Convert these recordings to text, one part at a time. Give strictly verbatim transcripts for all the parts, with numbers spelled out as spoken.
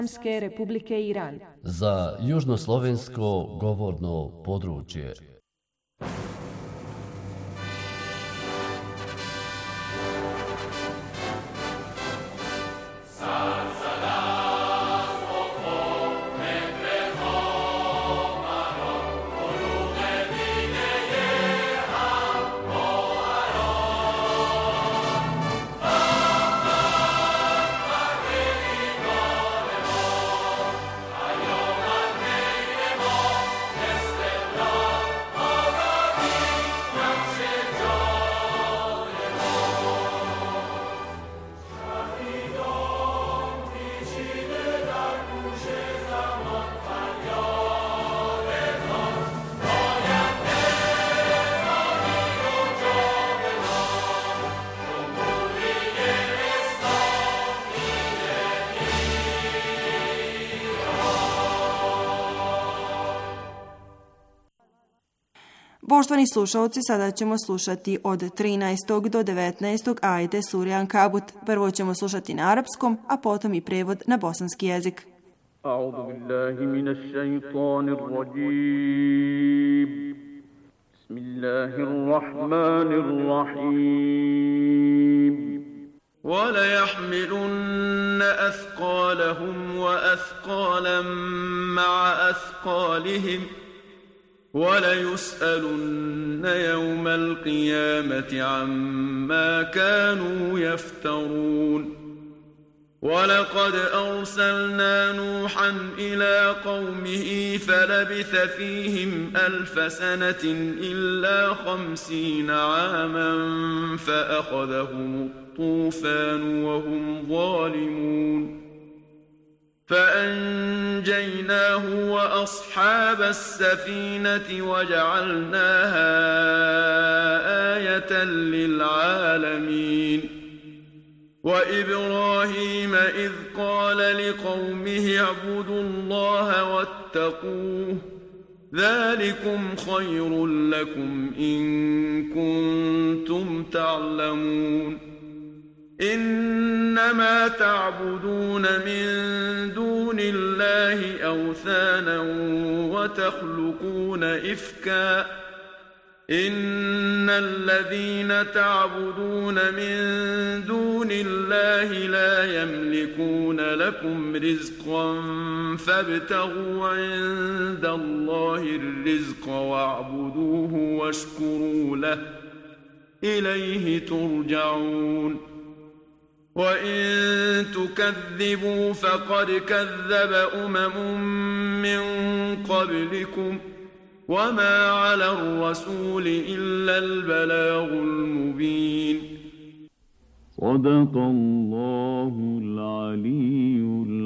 Islamske Republike Iran za južnoslovensko govorno područje. Poštovani slušalci, sada ćemo slušati od trinaestog do devetnaestog ajete sure Ankabut. Prvo ćemo slušati na arapskom, a potom i prevod na bosanski jezik. A'udhu billahi minash shaitanir rajim. Bismillahirrahmanirrahim. وَلَيَحْمِلُنَّ أَثْقَالَهُمْ وَأَثْقَالًا مَعَ أَثْقَالِهِمْ وَلَيُسْأَلُنَّ يَوْمَ الْقِيَامَةِ عَمَّا كَانُوا يَفْتَرُونَ وَلَقَدْ أَرْسَلْنَا نُوحًا إِلَى قَوْمِهِ فَلَبِثَ فِيهِمْ أَلْفَ سَنَةٍ إِلَّا خَمْسِينَ عَامًا فَأَخَذَهُمُ الطُّوفَانُ وَهُمْ ظَالِمُونَ فأنجيناه وأصحاب السفينة وجعلناها آية للعالمين وإبراهيم إذ قال لقومه اعبدوا الله واتقوه ذلكم خير لكم إن كنتم تعلمون إنما تعبدون من دون الله أوثانا وتخلقون إفكا إن الذين تعبدون من دون الله لا يملكون لكم رزقا فابتغوا عند الله الرزق واعبدوه واشكروا له إليه ترجعون وَإِن تُكَذِّبُوا فَقَدْ كَذَّبَ أُمَمٌ مِّن قَبْلِكُمْ وَمَا عَلَى الرَّسُولِ إِلَّا الْبَلَاغُ الْمُبِينُ صدق الله العلي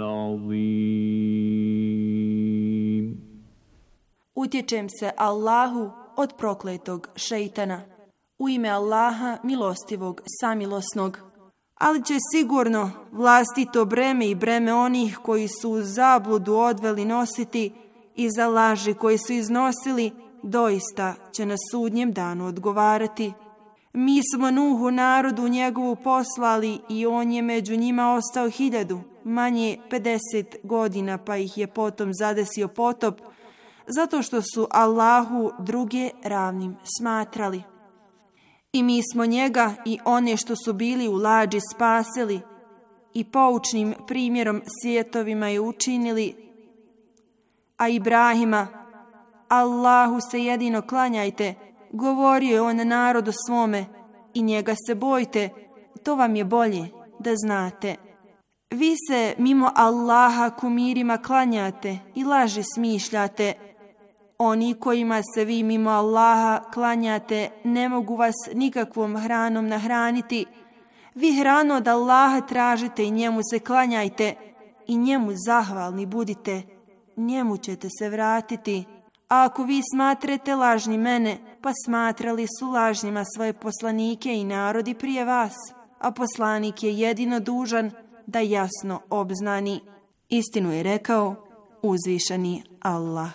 العظيم. Utječem se Allahu od prokletog šejtana. U ime Allaha milostivog samilosnog. Ali će sigurno vlastito breme i breme onih koji su u zabludu odveli nositi i za laži koji su iznosili, doista će na sudnjem danu odgovarati. Mi smo Nuhu narodu njegovu poslali i on je među njima ostao hiljadu, manje pedeset godina, pa ih je potom zadesio potop, zato što su Allahu druge ravnim smatrali. I mi smo njega i one što su bili u lađi spasili i poučnim primjerom svijetovima je učinili, a Ibrahima, Allahu se jedino klanjajte, govorio je on narodu svome i njega se bojte, to vam je bolje da znate. Vi se mimo Allaha kumirima klanjate i laži smišljate. Oni kojima se vi mimo Allaha klanjate ne mogu vas nikakvom hranom nahraniti. Vi hranu od Allaha tražite i njemu se klanjajte i njemu zahvalni budite. Njemu ćete se vratiti. A ako vi smatrate lažni mene, pa smatrali su lažnjima svoje poslanike i narodi prije vas, a poslanik je jedino dužan da jasno obznani. Istinu je rekao uzvišeni Allah.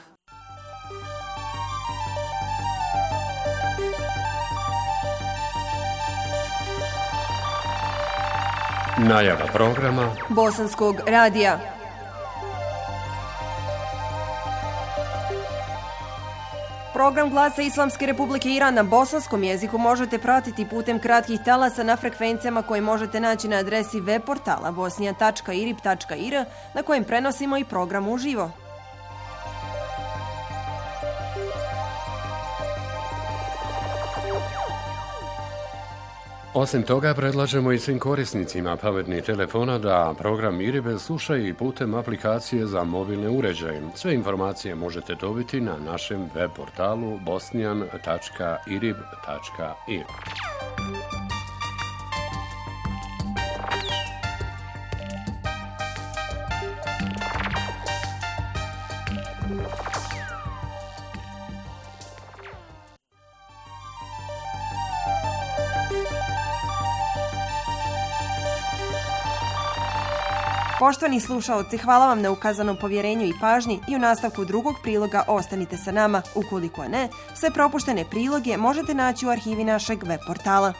Najava programa Bosanskog radija. Program Glasa Islamske Republike Iran na bosanskom jeziku možete pratiti putem kratkih talasa na frekvencijama koje možete naći na adresi web portala bosnija tačka irib tačka ir na kojem prenosimo i program uživo. Osim toga, predlažemo i svim korisnicima pametnih telefona da program Iribe slušaju i putem aplikacije za mobilne uređaje. Sve informacije možete dobiti na našem web portalu bosnijan tačka irib tačka ir. Poštovani slušaoci, hvala vam na ukazanom povjerenju i pažnji i u nastavku drugog priloga ostanite sa nama. Ukoliko ne, sve propuštene priloge možete naći u arhivi našeg web portala.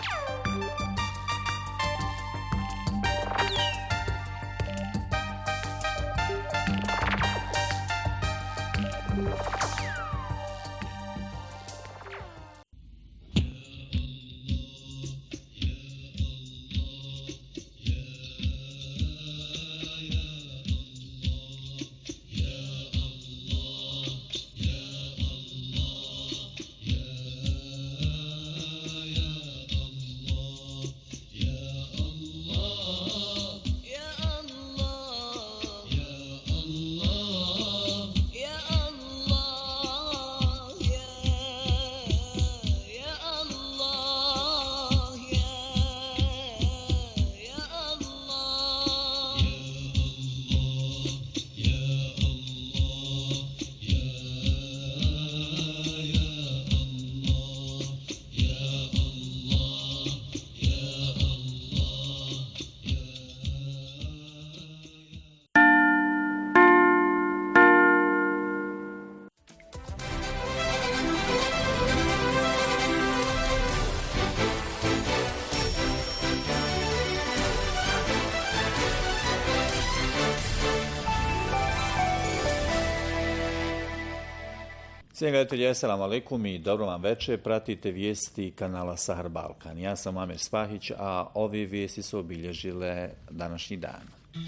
Cijenjeni gledatelji, assalamu alaikum i dobro vam večer. Pratite vijesti kanala Sahar Balkan. Ja sam Amir Spahić, a ove vijesti su obilježile današnji dan.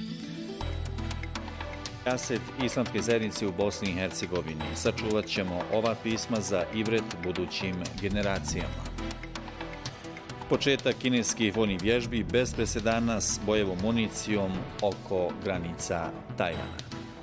Jaset islamske zajednice u Bosni i Hercegovini. Sačuvat ćemo ova pisma za ibret budućim generacijama. Početak kineskih vojnih vježbi bez presedana s bojevom municijom oko granica Tajvana.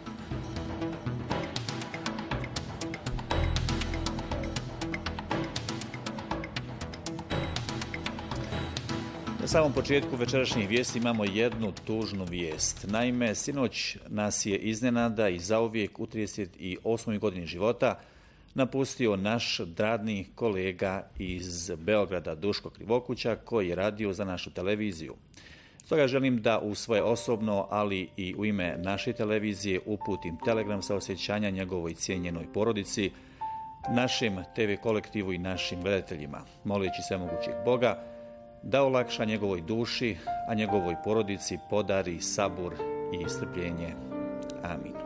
Na samom početku večerašnjih vijesti imamo jednu tužnu vijest. Naime, sinoć nas je iznenada i zauvijek u trideset osmoj godini života napustio naš dragni kolega iz Beograda Duško Krivokuća koji je radio za našu televiziju. Stoga želim da u svoje osobno, ali i u ime naše televizije uputim telegram saosjećanja njegovoj cijenjenoj porodici, našem te ve kolektivu i našim gledateljima, moleći svemogućeg Boga da olakša njegovoj duši, a njegovoj porodici podari sabur i strpljenje. Amin.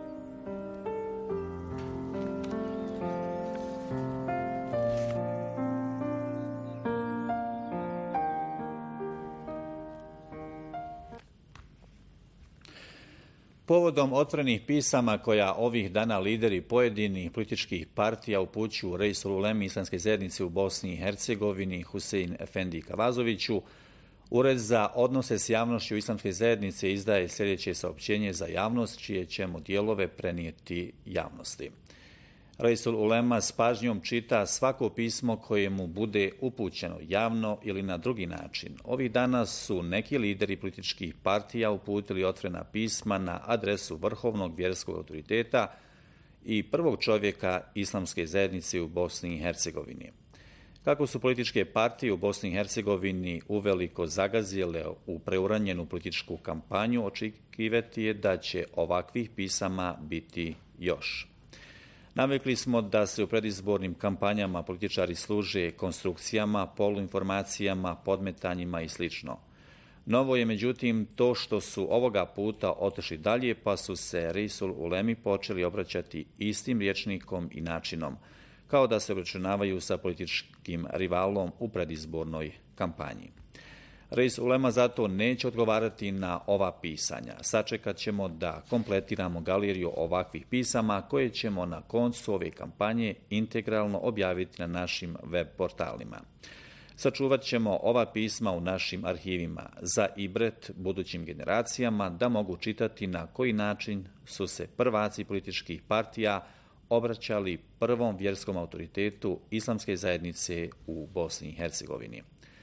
Povodom otvorenih pisama koja ovih dana lideri pojedinih političkih partija upućuju Reisul Ulemi islamske zajednice u Bosni i Hercegovini Husein Efendi Kavazoviću, Ured za odnose s javnošću islamske zajednice izdaje sljedeće saopćenje za javnost, čije ćemo dijelove prenijeti javnosti. Reisul Ulema s pažnjom čita svako pismo koje mu bude upućeno javno ili na drugi način. Ovih dana su neki lideri političkih partija uputili otvorena pisma na adresu vrhovnog vjerskog autoriteta i prvog čovjeka islamske zajednice u Bosni i Hercegovini. Kako su političke partije u Bosni i Hercegovini uveliko zagazile u preuranjenu političku kampanju, očekivati je da će ovakvih pisama biti još. Navikli smo da se u predizbornim kampanjama političari služe konstrukcijama, poluinformacijama, podmetanjima i sl. Novo je međutim to što su ovoga puta otišli dalje, pa su se Reisul Ulemi počeli obraćati istim rječnikom i načinom. kao da se obračunavaju sa političkim rivalom u predizbornoj kampanji. Reis ulema zato neće odgovarati na ova pisanja. Sačekat ćemo da kompletiramo galeriju ovakvih pisama koje ćemo na koncu ove kampanje integralno objaviti na našim web portalima. Sačuvat ćemo ova pisma u našim arhivima za ibret budućim generacijama da mogu čitati na koji način su se prvaci političkih partija obraćali prvom vjerskom autoritetu islamske zajednice u Bosni i Hercegovini.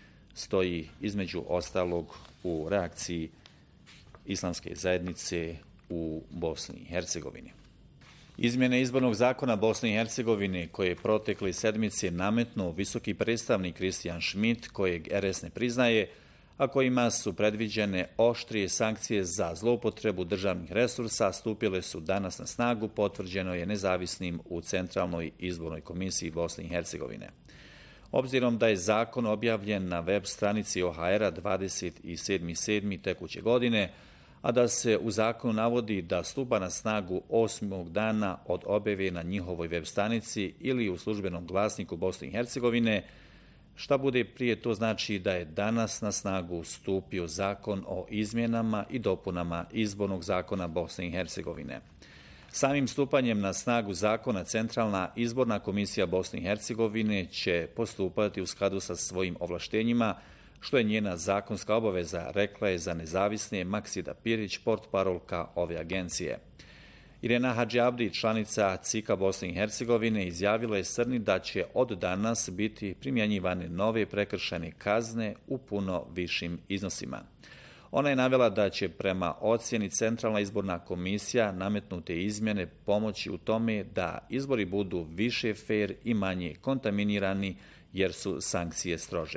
Stoji između ostalog u reakciji islamske zajednice u Bosni i Hercegovini. Izmjene izbornog zakona Bosne i Hercegovine koje je protekle sedmice nametnuo visoki predstavnik Kristijan Schmidt, kojeg R S ne priznaje, a kojima su predviđene oštrije sankcije za zloupotrebu državnih resursa, stupile su danas na snagu, potvrđeno je nezavisnim u Centralnoj izbornoj komisiji Bosne i Hercegovine. Obzirom da je zakon objavljen na web stranici O H R-a dvadeset sedmog sedmog tekuće godine, a da se u zakonu navodi da stupa na snagu osmog dana od objave na njihovoj web stranici ili u službenom glasniku Bosne i Hercegovine, šta bude prije to znači da je danas na snagu stupio zakon o izmjenama i dopunama izbornog zakona Bosne i Hercegovine. Samim stupanjem na snagu zakona Centralna izborna komisija Bosne i Hercegovine će postupati u skladu sa svojim ovlaštenjima, što je njena zakonska obaveza, rekla je za nezavisne Maksida Pirić, portparolka ove agencije. Irena Hadžiabdi, članica C I K-a Bosne i Hercegovine, izjavila je Srni da će od danas biti primjenjivane nove prekršajne kazne u puno višim iznosima. Ona je navela da će prema ocjeni Centralna izborna komisija nametnute izmjene pomoći u tome da izbori budu više fer i manje kontaminirani jer su sankcije strože.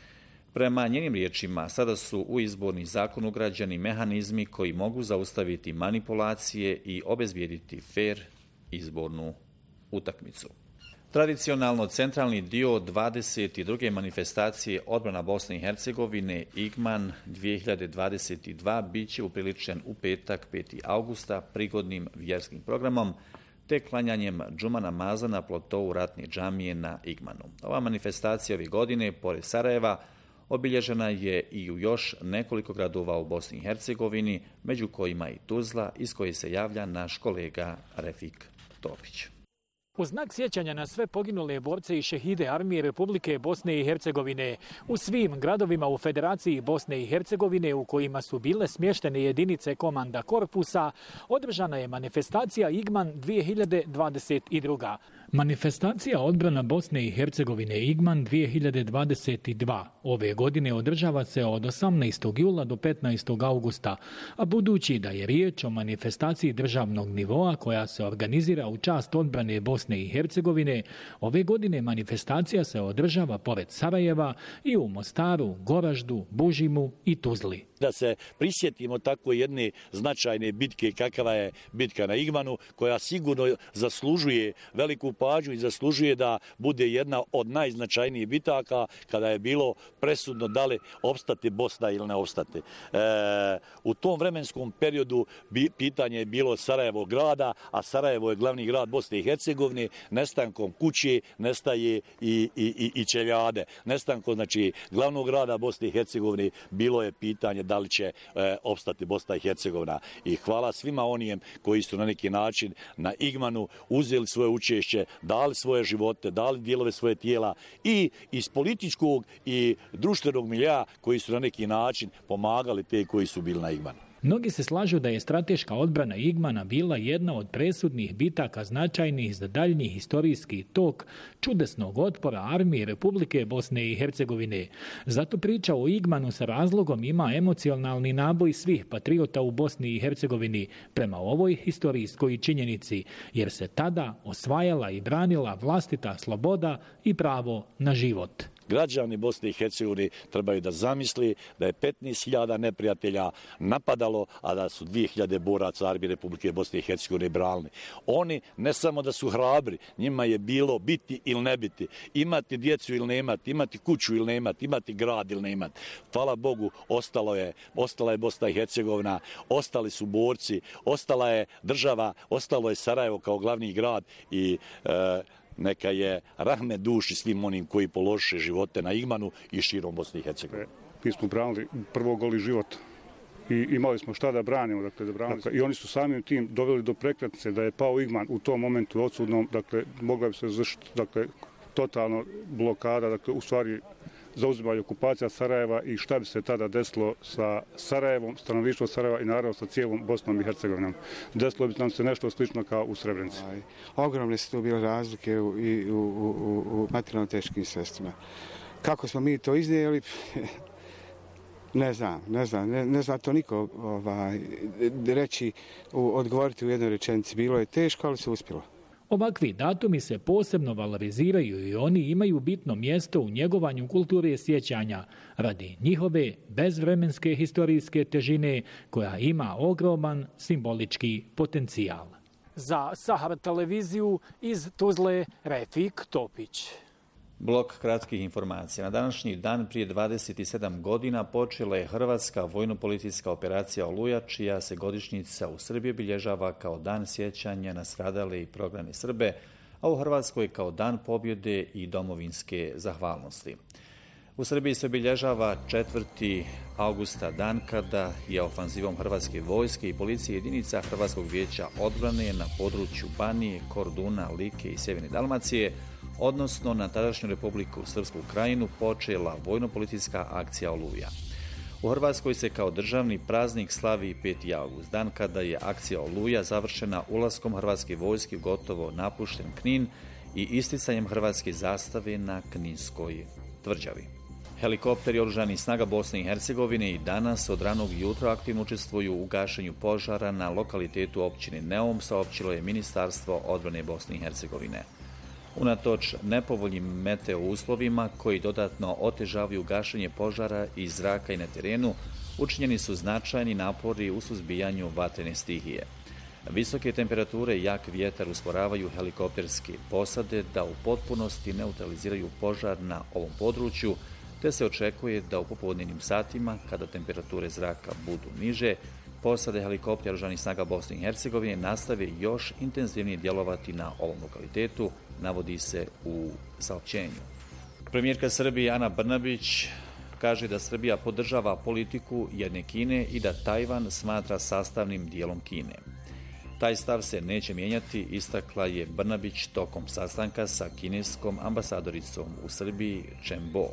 Prema njenim riječima, sada su u izborni zakon ugrađeni mehanizmi koji mogu zaustaviti manipulacije i obezbijediti fer izbornu utakmicu. Tradicionalno centralni dio dvadeset druge manifestacije Odbrana Bosne i Hercegovine Igman dvije hiljade dvadeset dva bit će upriličen u petak petog avgusta prigodnim vjerskim programom te klanjanjem džuma namaza na plotou ratne džamije na Igmanu. Ova manifestacija ove godine, pored Sarajeva, obilježena je i u još nekoliko gradova u Bosni i Hercegovini, među kojima i Tuzla, iz koje se javlja naš kolega Refik Topić. U znak sjećanja na sve poginule borce i šehide armije Republike Bosne i Hercegovine u svim gradovima u Federaciji Bosne i Hercegovine u kojima su bile smještene jedinice komanda korpusa, održana je manifestacija Igman dvije hiljade dvadeset dva. Manifestacija Odbrana Bosne i Hercegovine Igman dvije hiljade dvadeset dva ove godine održava se od osamnaestog jula do petnaestog augusta, a budući da je riječ o manifestaciji državnog nivoa koja se organizira u čast odbrane Bosne i Hercegovine, ove godine manifestacija se održava pored Sarajeva i u Mostaru, Goraždu, Bužimu i Tuzli. Da se prisjetimo tako jedne značajne bitke kakava je bitka na Igmanu, koja sigurno zaslužuje veliku pažnju i zaslužuje da bude jedna od najznačajnijih bitaka kada je bilo presudno da li opstati Bosna ili ne opstati. E, u tom vremenskom periodu bi, pitanje je bilo Sarajevo grada, a Sarajevo je glavni grad Bosne i Hercegovine. Nestankom kuće nestaje i, i, i, i Čeljade. Nestankom znači glavnog grada Bosne i Hercegovine bilo je pitanje da li će e, opstati Bosna i Hercegovina. I hvala svima onijem koji su na neki način na Igmanu uzeli svoje učešće, dali svoje živote, dali dijelove svoje tijela i iz političkog i društvenog milja koji su na neki način pomagali te koji su bili na Igmanu. Mnogi se slažu da je strateška odbrana Igmana bila jedna od presudnih bitaka značajnih za daljnji historijski tok čudesnog otpora armije Republike Bosne i Hercegovine. Zato priča o Igmanu sa razlogom ima emocionalni naboj svih patriota u Bosni i Hercegovini prema ovoj historijskoj činjenici, jer se tada osvajala i branila vlastita sloboda i pravo na život. Građani Bosne i Hercegovine trebaju da zamisli da je petnaest hiljada neprijatelja napadalo, a da su dvije hiljade boraca armije Republike Bosne i Hercegovine branili. Oni ne samo da su hrabri, njima je bilo biti ili ne biti, imati djecu ili ne imati, imati kuću ili ne imati, imati grad ili ne imati. Hvala Bogu, ostalo je, ostala je Bosna i Hercegovina, ostali su borci, ostala je država, ostalo je Sarajevo kao glavni grad i e, neka je rahmet duši svim onim koji pološe živote na Igmanu i širom Bosne i Hercegovine. Mi smo branili prvo goli život i imali smo šta da branimo, dakle, da branili. Dakle, i oni su samim tim doveli do prekretnice da je pao Igman u tom momentu odsudnom, dakle, mogla bi se završiti, dakle, totalno blokada, dakle, u stvari zauzimanje okupacija Sarajeva i šta bi se tada desilo sa Sarajevom, stanovništvom Sarajeva i naravno sa cijelom Bosnom i Hercegovinom. Desilo bi nam se nešto slično kao u Srebrenici. Ogromne su tu bile razlike u, i u, u, u materijalno teškim sredstvima. Kako smo mi to iznijeli, ne znam, ne znam, ne, ne zna to niko ovaj, reći, u, odgovoriti u jednoj rečenici. Bilo je teško, ali se uspjelo. Ovakvi datumi se posebno valoriziraju i oni imaju bitno mjesto u njegovanju kulture sjećanja radi njihove bezvremenske historijske težine koja ima ogroman simbolički potencijal. Za Sahar televiziju iz Tuzle, Refik Topić. Blok kratkih informacija. Na današnji dan prije dvadeset sedam godina počela je hrvatska vojno-policijska operacija Oluja, čija se godišnjica u Srbiji obilježava kao dan sjećanja na stradale i prognane Srbe, a u Hrvatskoj kao dan pobjede i domovinske zahvalnosti. U Srbiji se obilježava četvrti avgusta, dan kada je ofanzivom hrvatske vojske i policije jedinica Hrvatskog vijeća odbrane na području Banije, Korduna, Like i Sjeverne Dalmacije, odnosno na tadašnju Republiku Srpsku Krajinu, počela vojno-policijska akcija Oluja. U Hrvatskoj se kao državni praznik slavi peti avgust, dan kada je akcija Oluja završena ulaskom hrvatske vojske u gotovo napušten Knin i isticanjem hrvatske zastave na Kninskoj tvrđavi. Helikopteri oružanih snaga Bosne i Hercegovine i danas od ranog jutra aktivno učestvuju u gašenju požara na lokalitetu općine Neum, saopćilo je Ministarstvo odbrane Bosne i Hercegovine. Unatoč nepovoljnim meteo uslovima koji dodatno otežavaju gašenje požara iz zraka i na terenu, učinjeni su značajni napori u suzbijanju vatrene stihije. Visoke temperature i jak vjetar usporavaju helikopterske posade da u potpunosti neutraliziraju požar na ovom području, te se očekuje da u popodnevnim satima, kada temperature zraka budu niže, posade helikoptera oružanih snaga Bosne i Hercegovine nastave još intenzivnije djelovati na ovom lokalitetu, navodi se u saopćenju. Premijerka Srbije Ana Brnabić kaže da Srbija podržava politiku jedne Kine i da Tajvan smatra sastavnim dijelom Kine. Taj stav se neće mijenjati, istakla je Brnabić tokom sastanka sa kineskom ambasadoricom u Srbiji Chen Bo.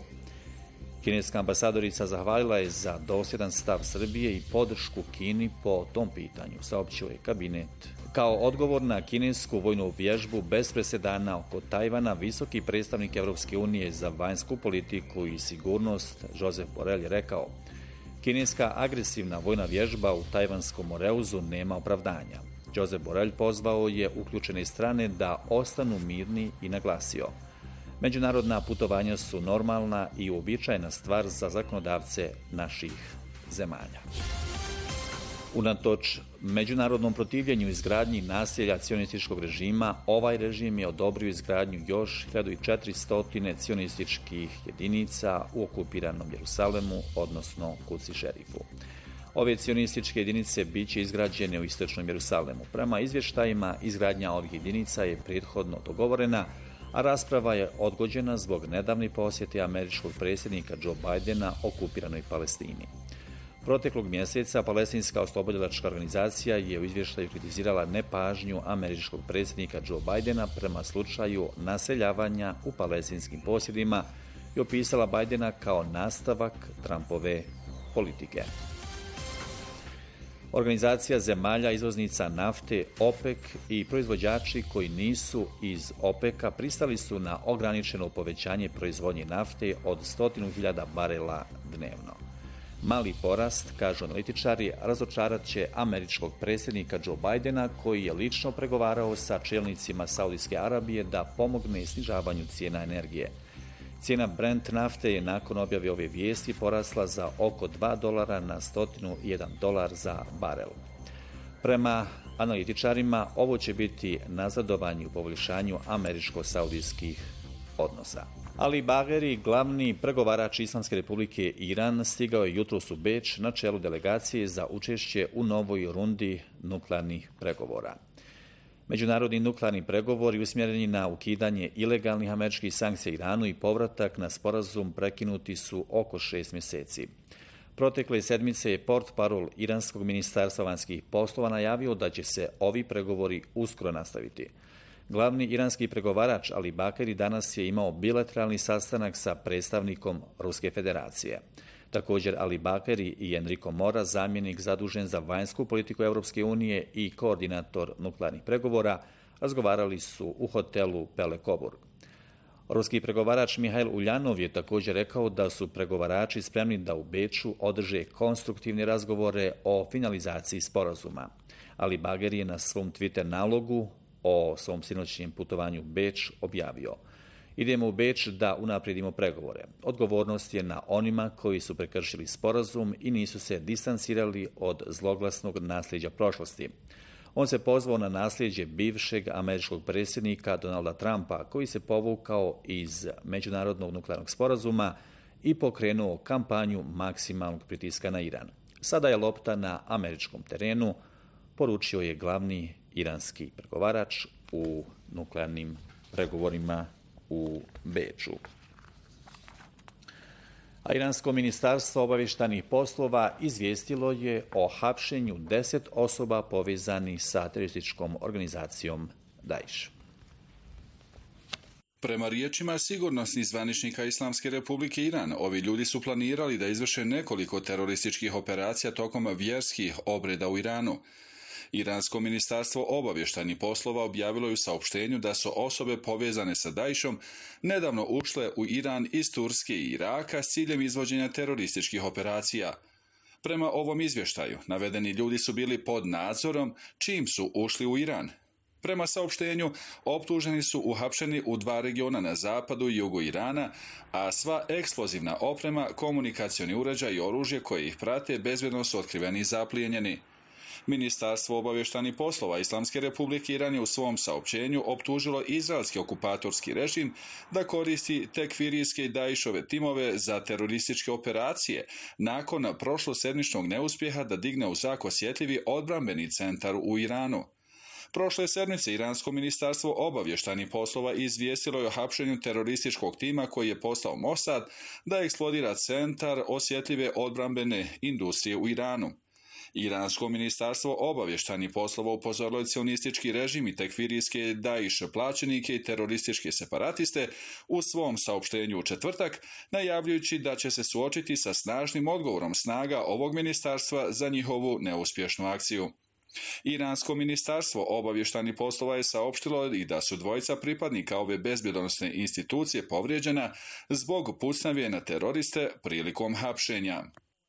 Kineska ambasadorica zahvalila je za dosljedan stav Srbije i podršku Kini po tom pitanju, saopćio je kabinet. Kao odgovor na kinesku vojnu vježbu bez presedana oko Tajvana, visoki predstavnik Evropske unije za vanjsku politiku i sigurnost Josep Borrell je rekao: kineska agresivna vojna vježba u tajvanskom Moreuzu nema opravdanja. Josep Borrell pozvao je uključene strane da ostanu mirni i naglasio: međunarodna putovanja su normalna i uobičajena stvar za zakonodavce naših zemalja. Unatoč međunarodnom protivljenju izgradnji naselja cionističkog režima, ovaj režim je odobrio izgradnju još hiljadu četiristo cionističkih jedinica u okupiranom Jerusalemu, odnosno Kuci šerifu. Ove cionističke jedinice bit će izgrađene u istočnom Jerusalemu. Prema izvještajima, izgradnja ovih jedinica je prethodno dogovorena, a rasprava je odgođena zbog nedavne posjete američkog predsjednika Joe Bidena okupiranoj Palestini. Proteklog mjeseca Palestinska oslobodilačka organizacija je u izvještaju kritizirala nepažnju američkog predsjednika Joe Bidena prema slučaju naseljavanja u palestinskim posjedima i opisala Bidena kao nastavak Trumpove politike. Organizacija zemalja izvoznica nafte OPEC i proizvođači koji nisu iz OPEC-a pristali su na ograničeno povećanje proizvodnje nafte od stotinu hiljada barela dnevno. Mali porast, kažu analitičari, razočarat će američkog predsjednika Joe Bidena, koji je lično pregovarao sa čelnicima Saudijske Arabije da pomogne snižavanju cijena energije. Cijena Brent nafte je nakon objave ove vijesti porasla za oko dva dolara na stotinu jedan dolar za barel. Prema analitičarima, ovo će biti nazadovanje u poboljšanju američko-saudijskih odnosa. Ali Bagheri, glavni pregovarač Islamske republike Iran, stigao je jutros u Beč na čelu delegacije za učešće u novoj rundi nuklearnih pregovora. Međunarodni nuklearni pregovori usmjereni na ukidanje ilegalnih američkih sankcija Iranu i povratak na sporazum prekinuti su oko šest mjeseci. Protekle sedmice je portparol Iranskog ministarstva vanjskih poslova najavio da će se ovi pregovori uskoro nastaviti. Glavni iranski pregovarač Ali Bakeri danas je imao bilateralni sastanak sa predstavnikom Ruske federacije. Također Ali Bakeri i Enrico Mora, zamjenik zadužen za vanjsku politiku Europske unije i koordinator nuklearnih pregovora, razgovarali su u hotelu Pele Coburg. Ruski pregovarač Mihail Uljanov je također rekao da su pregovarači spremni da u Beču održe konstruktivne razgovore o finalizaciji sporazuma. Ali Bakeri je na svom Twitter nalogu o svom sinoćnjem putovanju u Beč objavio: idemo u Beč da unaprijedimo pregovore. Odgovornost je na onima koji su prekršili sporazum i nisu se distancirali od zloglasnog nasljeđa prošlosti. On se pozvao na nasljeđe bivšeg američkog predsjednika Donalda Trumpa, koji se povukao iz međunarodnog nuklearnog sporazuma i pokrenuo kampanju maksimalnog pritiska na Iran. Sada je lopta na američkom terenu, poručio je glavni iranski pregovarač u nuklearnim pregovorima u Beču. A Iransko ministarstvo obavještajnih poslova izvijestilo je o hapšenju deset osoba povezanih sa terorističkom organizacijom Daesh. Prema riječima sigurnosnih zvaničnika Islamske republike Iran, ovi ljudi su planirali da izvrše nekoliko terorističkih operacija tokom vjerskih obreda u Iranu. Iransko ministarstvo obavještajnih poslova objavilo je u saopštenju da su osobe povezane sa Daeshom nedavno ušle u Iran iz Turske i Iraka s ciljem izvođenja terorističkih operacija. Prema ovom izvještaju, navedeni ljudi su bili pod nadzorom čim su ušli u Iran. Prema saopštenju, optuženi su uhapšeni u dva regiona na zapadu i jugu Irana, a sva eksplozivna oprema, komunikacioni uređaj i oružje koje ih prate bezbjedno su otkriveni i zaplijenjeni. Ministarstvo obavještajnih poslova Islamske republike Iran je u svom saopćenju optužilo izraelski okupatorski režim da koristi tekfirijske i Daeshove timove za terorističke operacije nakon prošlosedmičnog neuspjeha da digne u zrak osjetljivi odbrambeni centar u Iranu. Prošle sedmice Iransko ministarstvo obavještajnih poslova izvijestilo je o hapšenju terorističkog tima koji je poslao Mossad da eksplodira centar osjetljive odbrambene industrije u Iranu. Iransko ministarstvo obavještajnih poslova upozorilo je cionistički režim i tekfirijske Daesh plaćenike i terorističke separatiste u svom saopštenju u četvrtak, najavljujući da će se suočiti sa snažnim odgovorom snaga ovog ministarstva za njihovu neuspješnu akciju. Iransko ministarstvo obavještajnih poslova je saopštilo i da su dvojica pripadnika ove bezbjednosne institucije povrijeđena zbog pucnjave na teroriste prilikom hapšenja.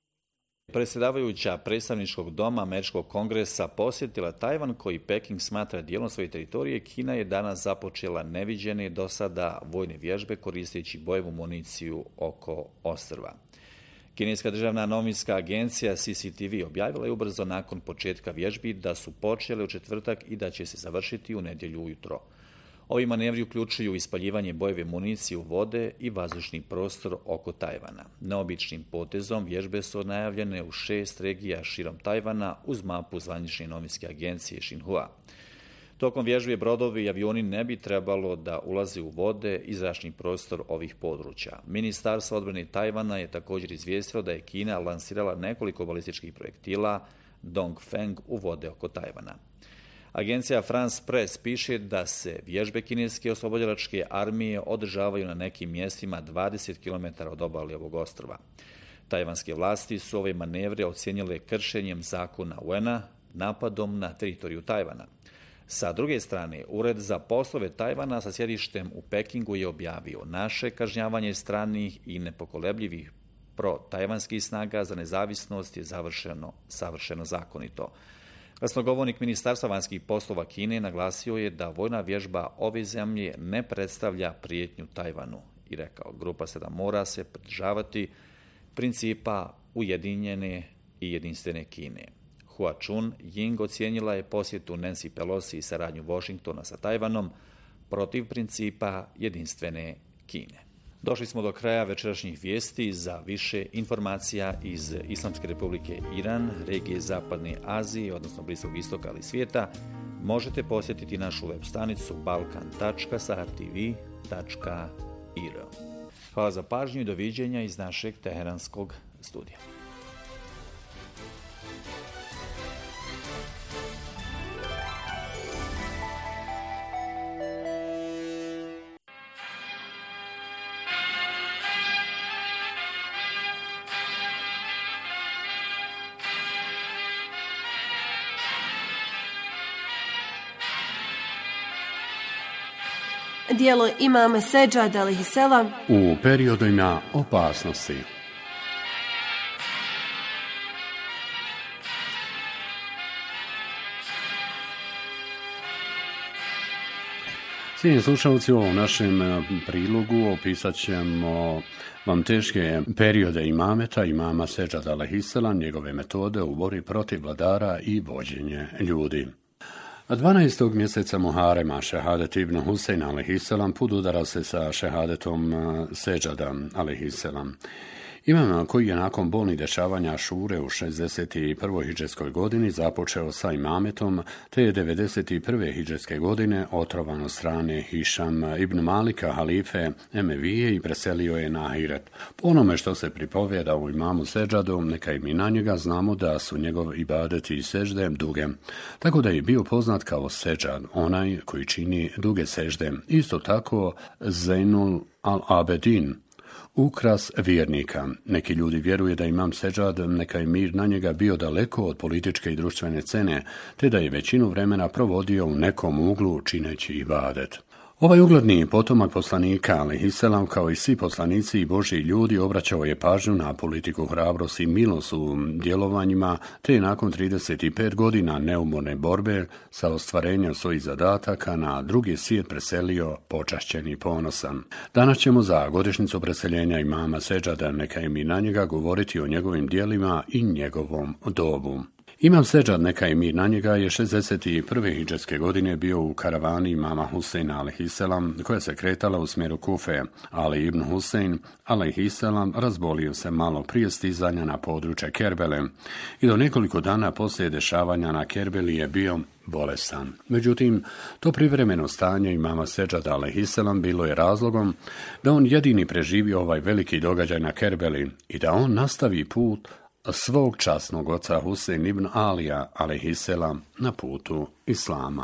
Predsjedavajuća predstavničkog doma Američkog kongresa posjetila Tajvan, koji Peking smatra dijelom svoje teritorije. Kina je danas započela neviđene do sada vojne vježbe koristeći bojevu municiju oko ostrva. Kineska državna novinska agencija C C T V objavila je ubrzo nakon početka vježbi da su počele u četvrtak i da će se završiti u nedjelju ujutro. Ovi manevri uključuju ispaljivanje bojeve municije u vode i vazdušni prostor oko Tajvana. Neobičnim potezom vježbe su najavljene u šest regija širom Tajvana uz mapu zvanične novinske agencije Xinhua. Tokom vježbe brodovi i avioni ne bi trebalo da ulaze u vode i zračni prostor ovih područja. Ministarstvo odbrane Tajvana je također izvijestilo da je Kina lansirala nekoliko balističkih projektila Dongfeng u vode oko Tajvana. Agencija France Press piše da se vježbe kineske oslobodilačke armije održavaju na nekim mjestima dvadeset kilometara od obale ovog ostrva. Tajvanske vlasti su ove manevre ocijenile kršenjem zakona U N-a, napadom na teritoriju Tajvana. Sa druge strane, Ured za poslove Tajvana sa sjedištem u Pekingu je objavio: naše kažnjavanje stranih i nepokolebljivih pro-tajvanskih snaga za nezavisnost je završeno, savršeno zakonito. Glasnogovornik Ministarstva vanjskih poslova Kine naglasio je da vojna vježba ove zemlje ne predstavlja prijetnju Tajvanu i rekao: grupa sedam mora se pridržavati principa ujedinjene i jedinstvene Kine. Hua Chunying ocijenila je posjetu Nancy Pelosi i saradnju Washingtona sa Tajvanom protiv principa jedinstvene Kine. Došli smo do kraja večerašnjih vijesti. Za više informacija iz Islamske republike Iran, regije Zapadne Azije, odnosno Bliskog istoka ali svijeta, možete posjetiti našu web stranicu balkan tačka sahar t v tačka i r. Hvala za pažnju i doviđenja iz našeg teheranskog studija. Dijelo imama Seđad alejhiselam u periodima opasnosti. Cijenjeni slušalci, u ovom našem prilogu opisat ćemo vam teške periode imameta, imama Seđad alejhiselam, njegove metode u borbi protiv vladara i vođenje ljudi. dvanaestog mjeseca Muharema šehadet ibn Husein alejhiselam podudara se sa šehadetom Seđada alejhiselam. Imam koji je nakon bolnih dešavanja Ašure u šezdeset prvoj hidžetskoj godini započeo sa imametom, te je devedeset prve hidžetske godine otrovan od strane Hišam ibn Malika, halife Emevije, i preselio je na Ahiret. Po onome što se pripovijeda u imamu Seđadu, neka i mi na njega znamo da su njegov ibadeti i sežde duge, tako da je bio poznat kao Seđad, onaj koji čini duge sežde. Isto tako Zainul al-Abedin, ukras vjernika. Neki ljudi vjeruje da imam Seđad, neka je mir na njega, bio daleko od političke i društvene scene, te da je većinu vremena provodio u nekom uglu čineći ibadet. Ovaj ugledni potomak poslanika alejhiselam, kao i svi poslanici i božji ljudi, obraćao je pažnju na politiku hrabrosti i milost u djelovanjima, te je nakon trideset pet godina neumorne borbe sa ostvarenjem svojih zadataka na drugi svijet preselio počašćen i ponosan. Danas ćemo za godišnjicu preseljenja imama Seđada, neka i mi na njega, govoriti o njegovim djelima i njegovom dobu. Imam Seđad, neka i mir na njega, je šezdeset prve hidžetske godine bio u karavani imama Huseina alejhiselam, koja se kretala u smjeru Kufe. Ali ibn Husein alejhiselam razbolio se malo prije stizanja na područje Kerbele i do nekoliko dana poslije dešavanja na Kerbeli je bio bolestan. Međutim, to privremeno stanje imama Seđada alejhiselam bilo je razlogom da on jedini preživio ovaj veliki događaj na Kerbeli i da on nastavi put svog časnog oca Husein ibn Alija alejhiselam na putu islama.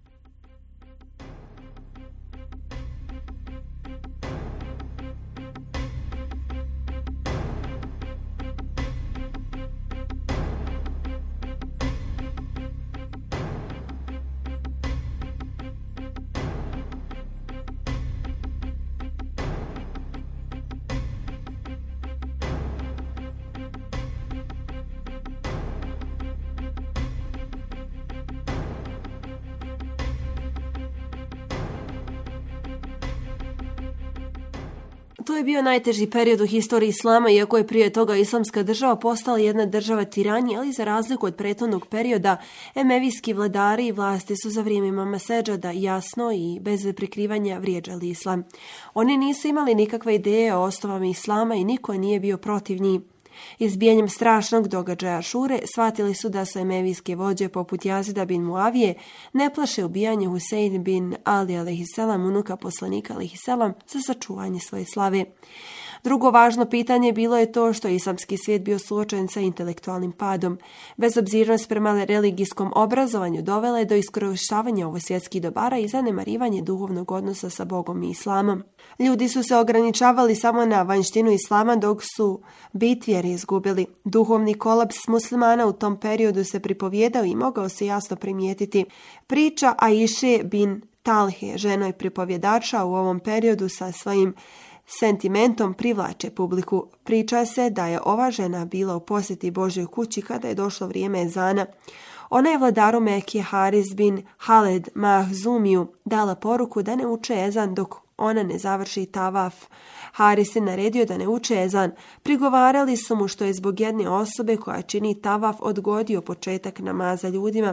To je bio najteži period u historiji islama, iako je prije toga islamska država postala jedna država tiranije, ali za razliku od prethodnog perioda, emevijski vladari i vlasti su za vrijeme imama Seđada jasno i bez prikrivanja vrijeđali islam. Oni nisu imali nikakve ideje o osnovama islama i niko nije bio protiv njih. Izbijanjem strašnog događaja Ašure shvatili su da se emevijske vođe poput Jazida bin Muavije ne plaše ubijanje Husein bin Ali alejhiselam, unuka poslanika alejhiselam, za sačuvanje svoje slave. Drugo važno pitanje bilo je to što je islamski svijet bio suočen sa intelektualnim padom. Bezobzirnost prema religijskom obrazovanju dovela je do iskorištavanja ovo svjetskih dobara i zanemarivanje duhovnog odnosa sa Bogom i islamom. Ljudi su se ograničavali samo na vanjštinu islama, dok su bit vjere izgubili. Duhovni kolaps muslimana u tom periodu se pripovjedao i mogao se jasno primijetiti. Priča Aiše bin Talhe, ženoj pripovjedača, u ovom periodu sa svojim sentimentom privlače publiku. Priča se da je ova žena bila u posjeti Božjoj kući kada je došlo vrijeme ezana. Ona je vladaru Mekije Haris bin Haled Mahzumiju dala poruku da ne uče ezan dok ona ne završi tavaf. Haris je naredio da ne uče ezan. Prigovarali su mu što je zbog jedne osobe koja čini tavaf odgodio početak namaza ljudima.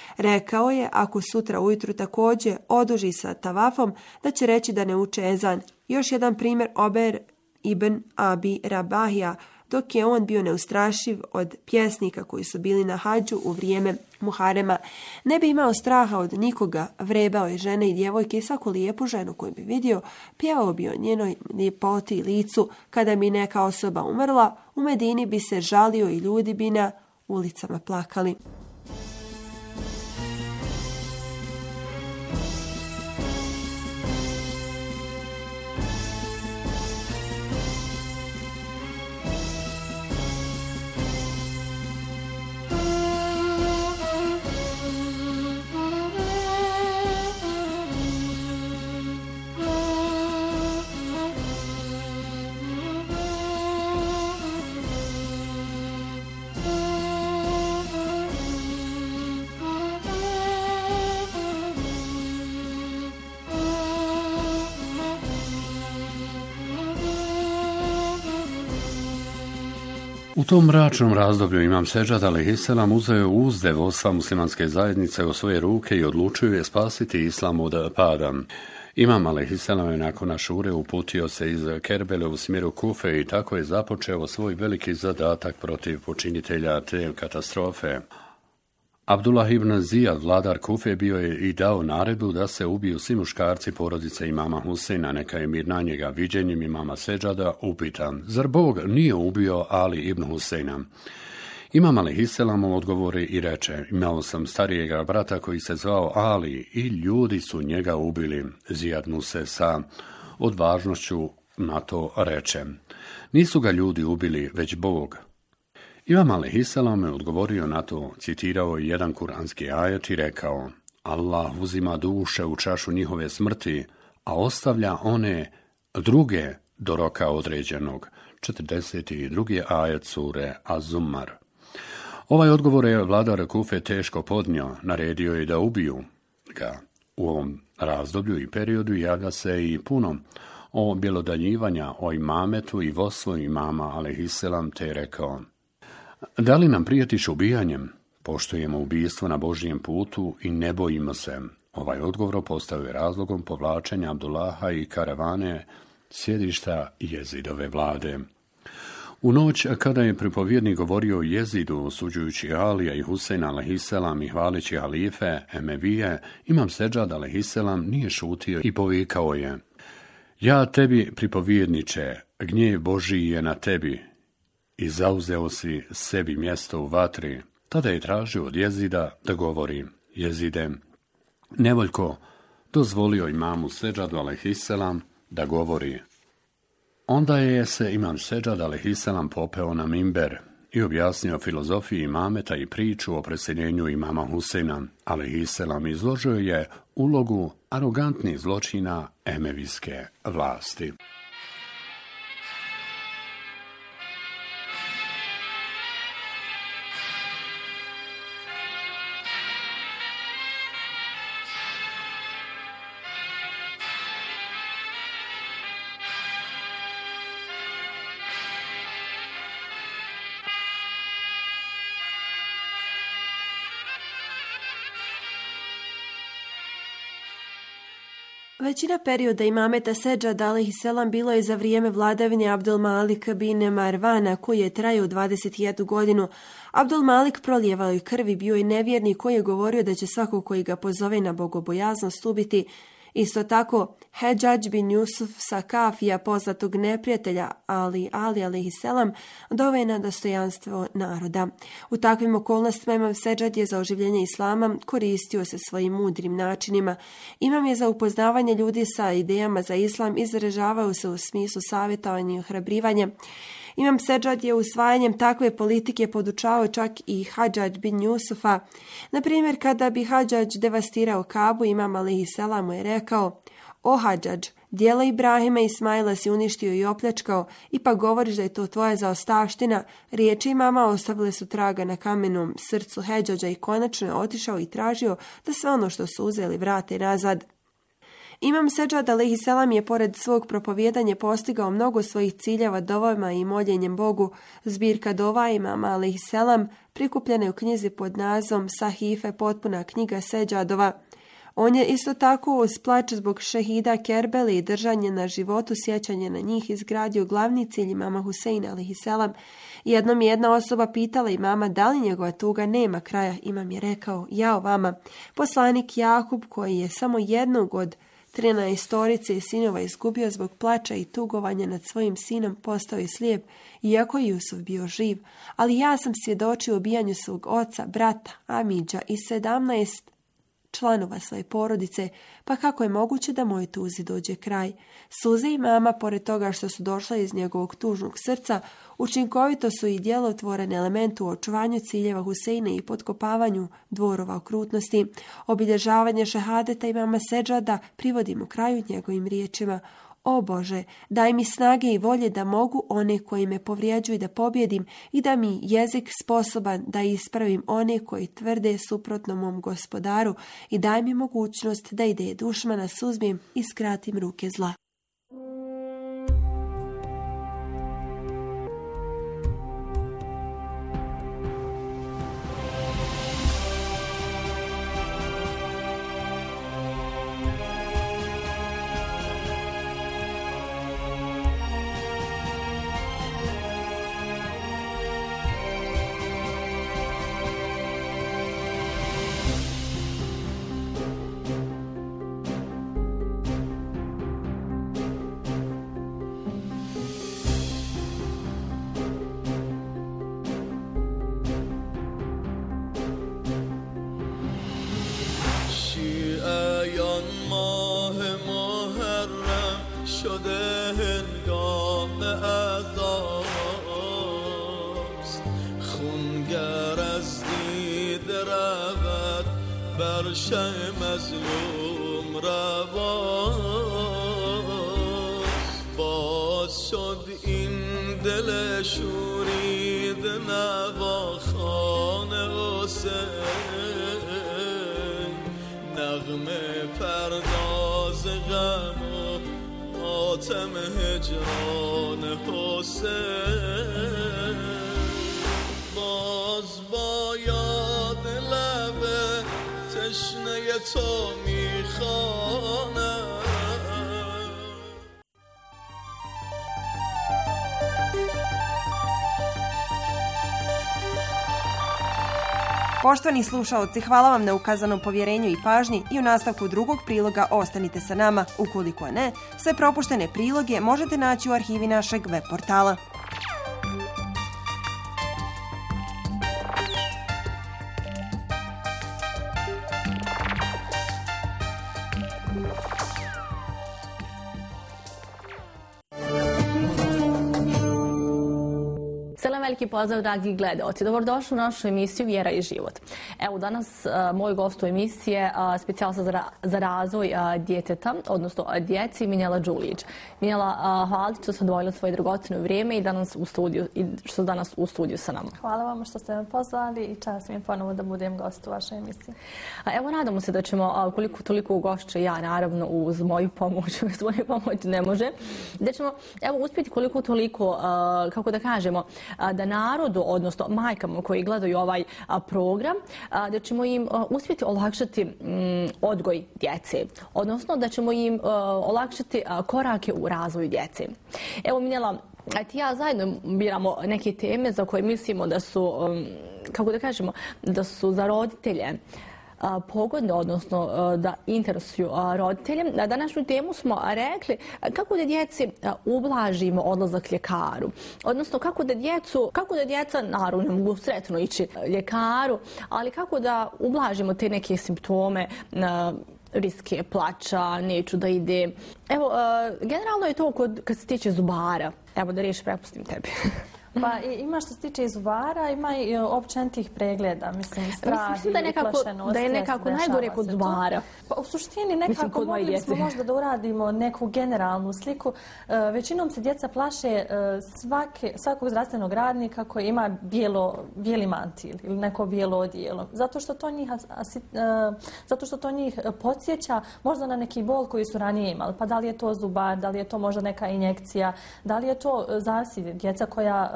Rekao je, ako sutra ujutru također oduži sa tavafom, da će reći da ne uče ezan. Još jedan primjer, Ober ibn Abi Rabahija dok je on bio neustrašiv od pjesnika koji su bili na hađu u vrijeme Muharema. Ne bi imao straha od nikoga, vrebao je žene i djevojke i svaku lijepu ženu koju bi vidio, pjevao bi o njenoj ljepoti i licu. Kada bi neka osoba umrla, u Medini bi se žalio i ljudi bi na ulicama plakali. U tom mračnom razdoblju Imam Seđad alejhiselam uzeo uzde vodstva muslimanske zajednice u svoje ruke i odlučio je spasiti islam od pada. Imam alejhiselam je nakon Ašure uputio se iz Kerbele u smjeru Kufe i tako je započeo svoj veliki zadatak protiv počinitelja te katastrofe. Abdullah ibn Zijad, vladar Kufe, bio je i dao naredbu da se ubiju svi muškarci porodice imama Huseina, neka je mir na njega viđenjem imama Seđada upitan. Zar Bog nije ubio Ali ibn Huseina? Imam alejhiselam odgovori i reče, imao sam starijega brata koji se zvao Ali i ljudi su njega ubili. Zijad mu se sa odvažnošću na to reče, nisu ga ljudi ubili, već Bog. Imam alejhiselam je odgovorio na to, citirao je jedan kuranski ajet i rekao, Allah uzima duše u čašu njihove smrti, a ostavlja one druge do roka određenog. četrdeset drugi ajet sure Az-Zumar. Ovaj odgovor je vladar Kufe teško podnio, naredio je da ubiju ga. U ovom razdoblju i periodu javlja se i puno o bjelodanjivanja o imametu i vodstvu imama alejhiselam, te rekao, da li nam prijetiš ubijanjem? Poštujemo ubijstvo na Božijem putu i ne bojimo se. Ovaj odgovor postao je razlogom povlačenja Abdullaha i karavane sjedišta Jezidove vlade. U noć kada je pripovjednik govorio o Jezidu, osuđujući Alija i Huseina alejhiselam i hvaleći halife Emevije, Imam Seđad alejhiselam nije šutio i povikao je, ja tebi, pripovjedniče, gnjev Božiji je na tebi, i zauzeo si sebi mjesto u vatri. Tada je tražio od Jezida da govori, Jezide, nevoljko dozvolio imamu Seđadu alejhiselam da govori. Onda je se Imam Seđad alejhiselam popeo na mimber i objasnio filozofiju imameta i priču o preseljenju imama Huseina alejhiselam. Izložio je ulogu arogantnih zločina emevijske vlasti. Većina perioda imameta Seđada alejhiselam bilo je za vrijeme vladavine Abdul Malik bin Marvana, koji je trajao dvadeset jednu godinu. Abdul Malik prolijevao je krvi, bio je nevjernik koji je govorio da će svako koji ga pozove na bogobojaznost ubiti. Isto tako, Hedžadž bin Jusuf sa Kafija, poznatog neprijatelja Ali Ali alejhiselam, doveo na dostojanstvo naroda. U takvim okolnostima Imam Seđad je za oživljenje islama koristio se svojim mudrim načinima. Imam je za upoznavanje ljudi sa idejama za islam izražavao se u smislu savjetovanja i ohrabrivanja. Imam Seđad je usvajanjem takve politike podučavao čak i Hadžadž bin Jusufa. Na primjer, kada bi Hadžadž devastirao Kabu, Imam alejhiselam mu je rekao, o Hadžadž, djelo Ibrahima i Ismaila si uništio i opljačkao, ipak govoriš da je to tvoja zaostavština. Riječi imama ostavile su traga na kamenom srcu Hadžadža i konačno je otišao i tražio da sve ono što su uzeli vrate nazad. Imam Seđad alejhiselam je pored svog propovijedanja postigao mnogo svojih ciljeva dovama i moljenjem Bogu. Zbirka dova imama alejhiselam prikupljena je u knjizi pod nazvom Sahife, potpuna knjiga Seđadova. On je isto tako uz plač zbog šehida Kerbeli i držanje na životu, sjećanje na njih, izgradio glavni cilj imama Huseina alejhiselam. Jednom je jedna osoba pitala imama da li njegova tuga nema kraja. Imam je rekao, jao vama. Poslanik Jakub, koji je samo jednog od trinaestorice i sinova izgubio zbog plača i tugovanja nad svojim sinom, postao je slijep, iako je Jusuf bio živ. Ali ja sam svjedočio ubijanju svog oca, brata, Amidža i sedamnaest članova svoje porodice, pa kako je moguće da moj tuzi dođe kraj? Suze imama, pored toga što su došle iz njegovog tužnog srca, učinkovito su i djelotvoren element u očuvanju ciljeva Huseina i potkopavanju dvorova okrutnosti. Obilježavanje šehadeta imama Seđada privodimo kraju njegovim riječima: O Bože, daj mi snage i volje da mogu one koji me povrijeđuju da pobjedim i da mi jezik sposoban da ispravim one koji tvrde suprotno mom gospodaru i daj mi mogućnost da ideje dušmana suzbijem i skratim ruke zla. شده هنگام عزاست خونگر از دید رود بر شه مظلوم رواست باز شد این دل شورید نواخوان حسین نغمه پرداز غم ماتم هجران حسین باز با یاد لب تشنه تو میخوانم. Poštovani slušaoci, hvala vam na ukazanom povjerenju i pažnji i u nastavku drugog priloga ostanite sa nama. Ukoliko ne, sve propuštene priloge možete naći u arhivi našeg web portala. Veliki pozdrav, dragi gledaoci. Dobrodošli u našu emisiju Vjera i život. Evo, danas uh, moj gost u emisiji uh, specijalista za, ra za razvoj uh, djeteta, odnosno uh, djeci, Minjela Đulić. Minjela, uh, hvala što ste odvojili svoje dragocjeno vrijeme i danas u studiju, i što ste danas u studiju sa nama. Hvala vam što ste me pozvali i čast mi je ponovo da budem gost u vašoj emisiji. Uh, evo, nadamo se da ćemo, uh, koliko toliko ugošće ja, naravno, uz moju pomoć, uz moju pomoć ne može, da ćemo, evo, uspjeti koliko toliko, uh, kako da kažemo, uh, da narodu, odnosno majkama koji gledaju ovaj a, program, a, da ćemo im a, uspjeti olakšati m, odgoj djece, odnosno da ćemo im a, olakšati a, korake u razvoju djece. Evo, Minjela, ti ja zajedno biramo neke teme za koje mislimo da su, um, kako da kažemo, da su za roditelje pogodne, odnosno da interesuju roditelje. Na današnju temu smo rekli kako da djeci ublažimo odlazak ljekaru. Odnosno kako da djecu, kako da djeca, naravno ne mogu sretno ići ljekaru, ali kako da ublažimo te neke simptome, riske plača, neću da ide. Evo, generalno je to kod, kad se tiče zubara. Evo da riješi, prepustim tebi. Pa ima što se tiče i zubara, ima i općenitih pregleda, mislim, strah mislim, da i uplašenost. Da je nekako najgore kod zubara. Pa, u suštini nekako mogli smo možda da uradimo neku generalnu sliku. Uh, većinom se djeca plaše uh, svake, svakog zdravstvenog radnika koji ima bijelo, bijeli mantil ili neko bijelo odijelo. Zato što to njih, asi, uh, zato što to njih podsjeća možda na neki bol koji su ranije imali. Pa da li je to zubar, da li je to možda neka injekcija, da li je to zavisi djeca koja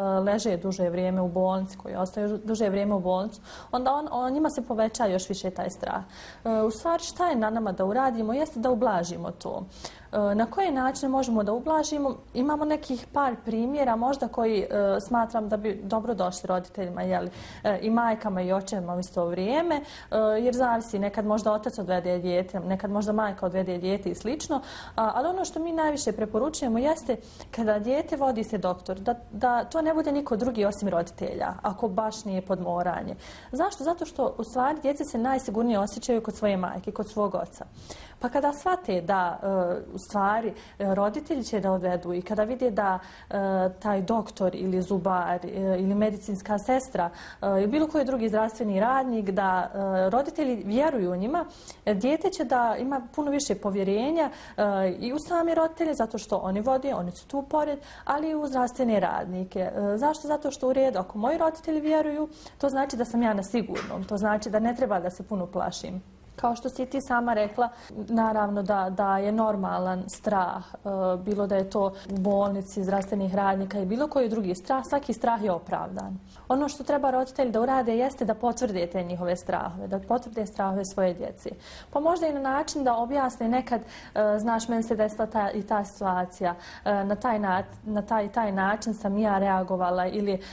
leže duže vrijeme u bolnici, koji ostaju duže vrijeme u bolnicu, onda on, on, njima se poveća još više taj strah. U stvari šta je na nama da uradimo jeste da ublažimo to. Na koje načine možemo da ublažimo? Imamo nekih par primjera možda koji e, smatram da bi dobro došli roditeljima, jeli, e, i majkama i očevima u isto vrijeme, e, jer zavisi, nekad možda otac odvede dijete, nekad možda majka odvede dijete i slično, a, ali ono što mi najviše preporučujemo jeste kada dijete vodi se doktor, da, da to ne bude niko drugi osim roditelja, ako baš nije podmoranje. Zašto? Zato što u stvari djeca se najsigurnije osjećaju kod svoje majke, kod svog oca. Pa kada shvate da e, u stvari e, roditelji će da odvedu i kada vide da e, taj doktor ili zubar e, ili medicinska sestra e, ili bilo koji drugi zdravstveni radnik, da e, roditelji vjeruju u njima, e, dijete će da ima puno više povjerenja e, i u sami roditelje, zato što oni vode, oni su tu pored, ali i u zdravstvene radnike. E, zašto? Zato što u redu, ako moji roditelji vjeruju, to znači da sam ja na sigurnom, to znači da ne treba da se puno plašim. Kao što si ti sama rekla, naravno da, da je normalan strah, e, bilo da je to u bolnici, zdravstvenih radnika i bilo koji drugi strah, svaki strah je opravdan. Ono što treba roditelji da urade jeste da potvrde te njihove strahove, da potvrde strahove svoje djece. Pa možda i na način da objasne nekad, e, znaš, meni se desila ta, i ta situacija, e, na, taj na, na taj taj način sam ja reagovala ili e,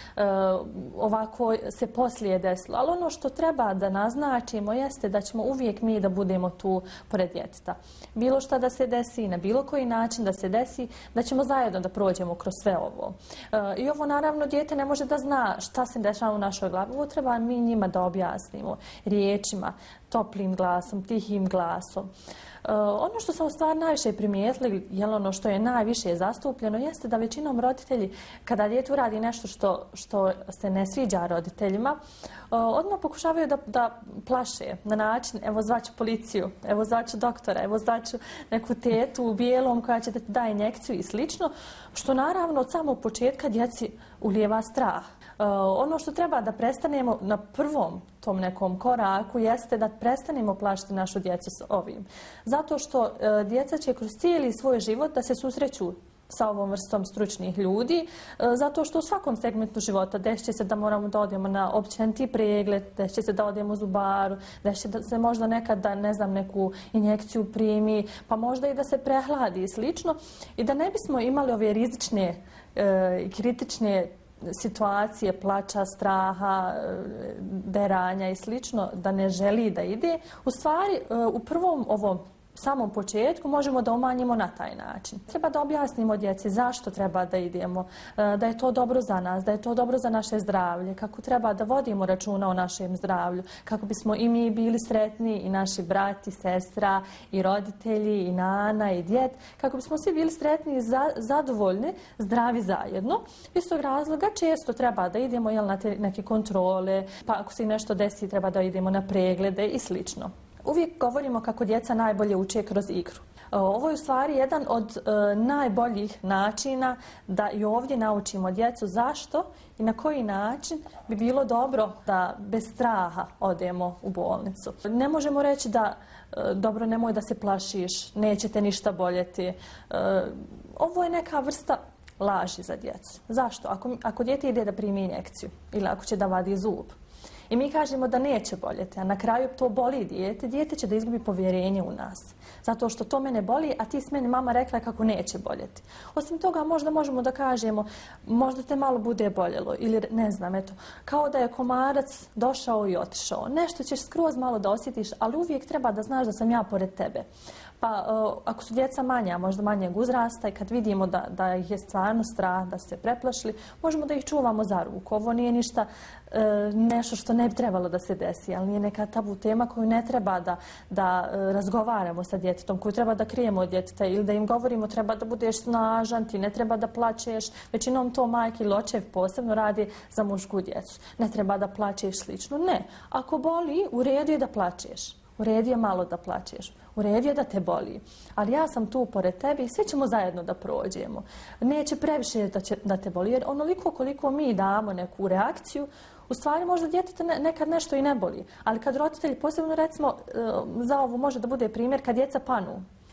ovako se poslije desilo. Ali ono što treba da naznačimo jeste da ćemo uvijek mi da budemo tu pored djeteta. Bilo šta da se desi, na bilo koji način da se desi, da ćemo zajedno da prođemo kroz sve ovo. E, I ovo naravno dijete ne može da zna šta se dešava u našoj glavi. Ovo treba mi njima da objasnimo riječima, toplim glasom, tihim glasom. Uh, ono što sam u stvari najviše primijetili, jel ono što je najviše zastupljeno, jeste da većinom roditelji, kada dijete uradi nešto što, što se ne sviđa roditeljima, uh, odmah pokušavaju da, da plaše na način, evo zvaću policiju, evo zvaću doktora, evo zvaću neku tetu u bijelom koja će da ti da injekciju i slično, što naravno od samog početka djeci ulijeva strah. Uh, ono što treba da prestanemo na prvom tom nekom koraku jeste da prestanemo plašiti našu djecu s ovim. Zato što uh, djeca će kroz cijeli svoj život da se susreću sa ovom vrstom stručnih ljudi, uh, zato što u svakom segmentu života desit će se da moramo da odemo na općeniti pregled, desit će se da odemo u zubaru, desit će da se možda nekad da, ne znam, neku injekciju primi, pa možda i da se prehladi i slično. I da ne bismo imali ove rizične i uh, kritične situacije, plača, straha, deranja i slično, da ne želi da ide, u stvari u prvom ovom samom početku možemo da umanjimo na taj način. Treba da objasnimo djeci zašto treba da idemo, da je to dobro za nas, da je to dobro za naše zdravlje, kako treba da vodimo računa o našem zdravlju, kako bismo i mi bili sretni, i naši brati, sestra, i roditelji, i nana, i djed, kako bismo svi bili sretni i za, zadovoljni, zdravi zajedno. Iz tog razloga često treba da idemo jel, na te neke kontrole, pa ako se nešto desi treba da idemo na preglede i slično. Uvijek govorimo kako djeca najbolje uče kroz igru. Ovo je u stvari jedan od e, najboljih načina da i ovdje naučimo djecu zašto i na koji način bi bilo dobro da bez straha odemo u bolnicu. Ne možemo reći da e, dobro, nemoj da se plašiš, neće te ništa boljeti. E, ovo je neka vrsta laži za djecu. Zašto? Ako, ako dijete ide da primi injekciju ili ako će da vadi zub, i mi kažemo da neće boljeti, a na kraju to boli dijete, dijete će da izgubi povjerenje u nas. Zato što to mene boli, a ti s meni mama rekla kako neće boljeti. Osim toga, možda možemo da kažemo, možda te malo bude boljelo, ili ne znam, eto, kao da je komarac došao i otišao. Nešto ćeš skroz malo da osjetiš, ali uvijek treba da znaš da sam ja pored tebe. Pa uh, ako su djeca manja, možda manjeg uzrasta i kad vidimo da, da ih je stvarno strah, da su se preplašili, možemo da ih čuvamo za ruku. Ovo nije ništa uh, nešto što ne bi trebalo da se desi, ali nije neka tabu tema koju ne treba da, da uh, razgovaramo sa djetetom, koju treba da krijemo od djeteta ili da im govorimo treba da budeš snažan, ti ne treba da plačeš. Većinom to majke ili očev posebno radi za mušku djecu. Ne treba da plačeš slično. Ne. Ako boli, u redu je da plačeš. U redu je malo da plačeš. U redu je da te boli. Ali ja sam tu pored tebe i svi ćemo zajedno da prođemo. Neće previše da, će, da te boli. Jer onoliko koliko mi damo neku reakciju, u stvari možda djeteta ne, nekad nešto i ne boli. Ali kad roditelji, posebno recimo za ovo može da bude primjer kad djeca panu.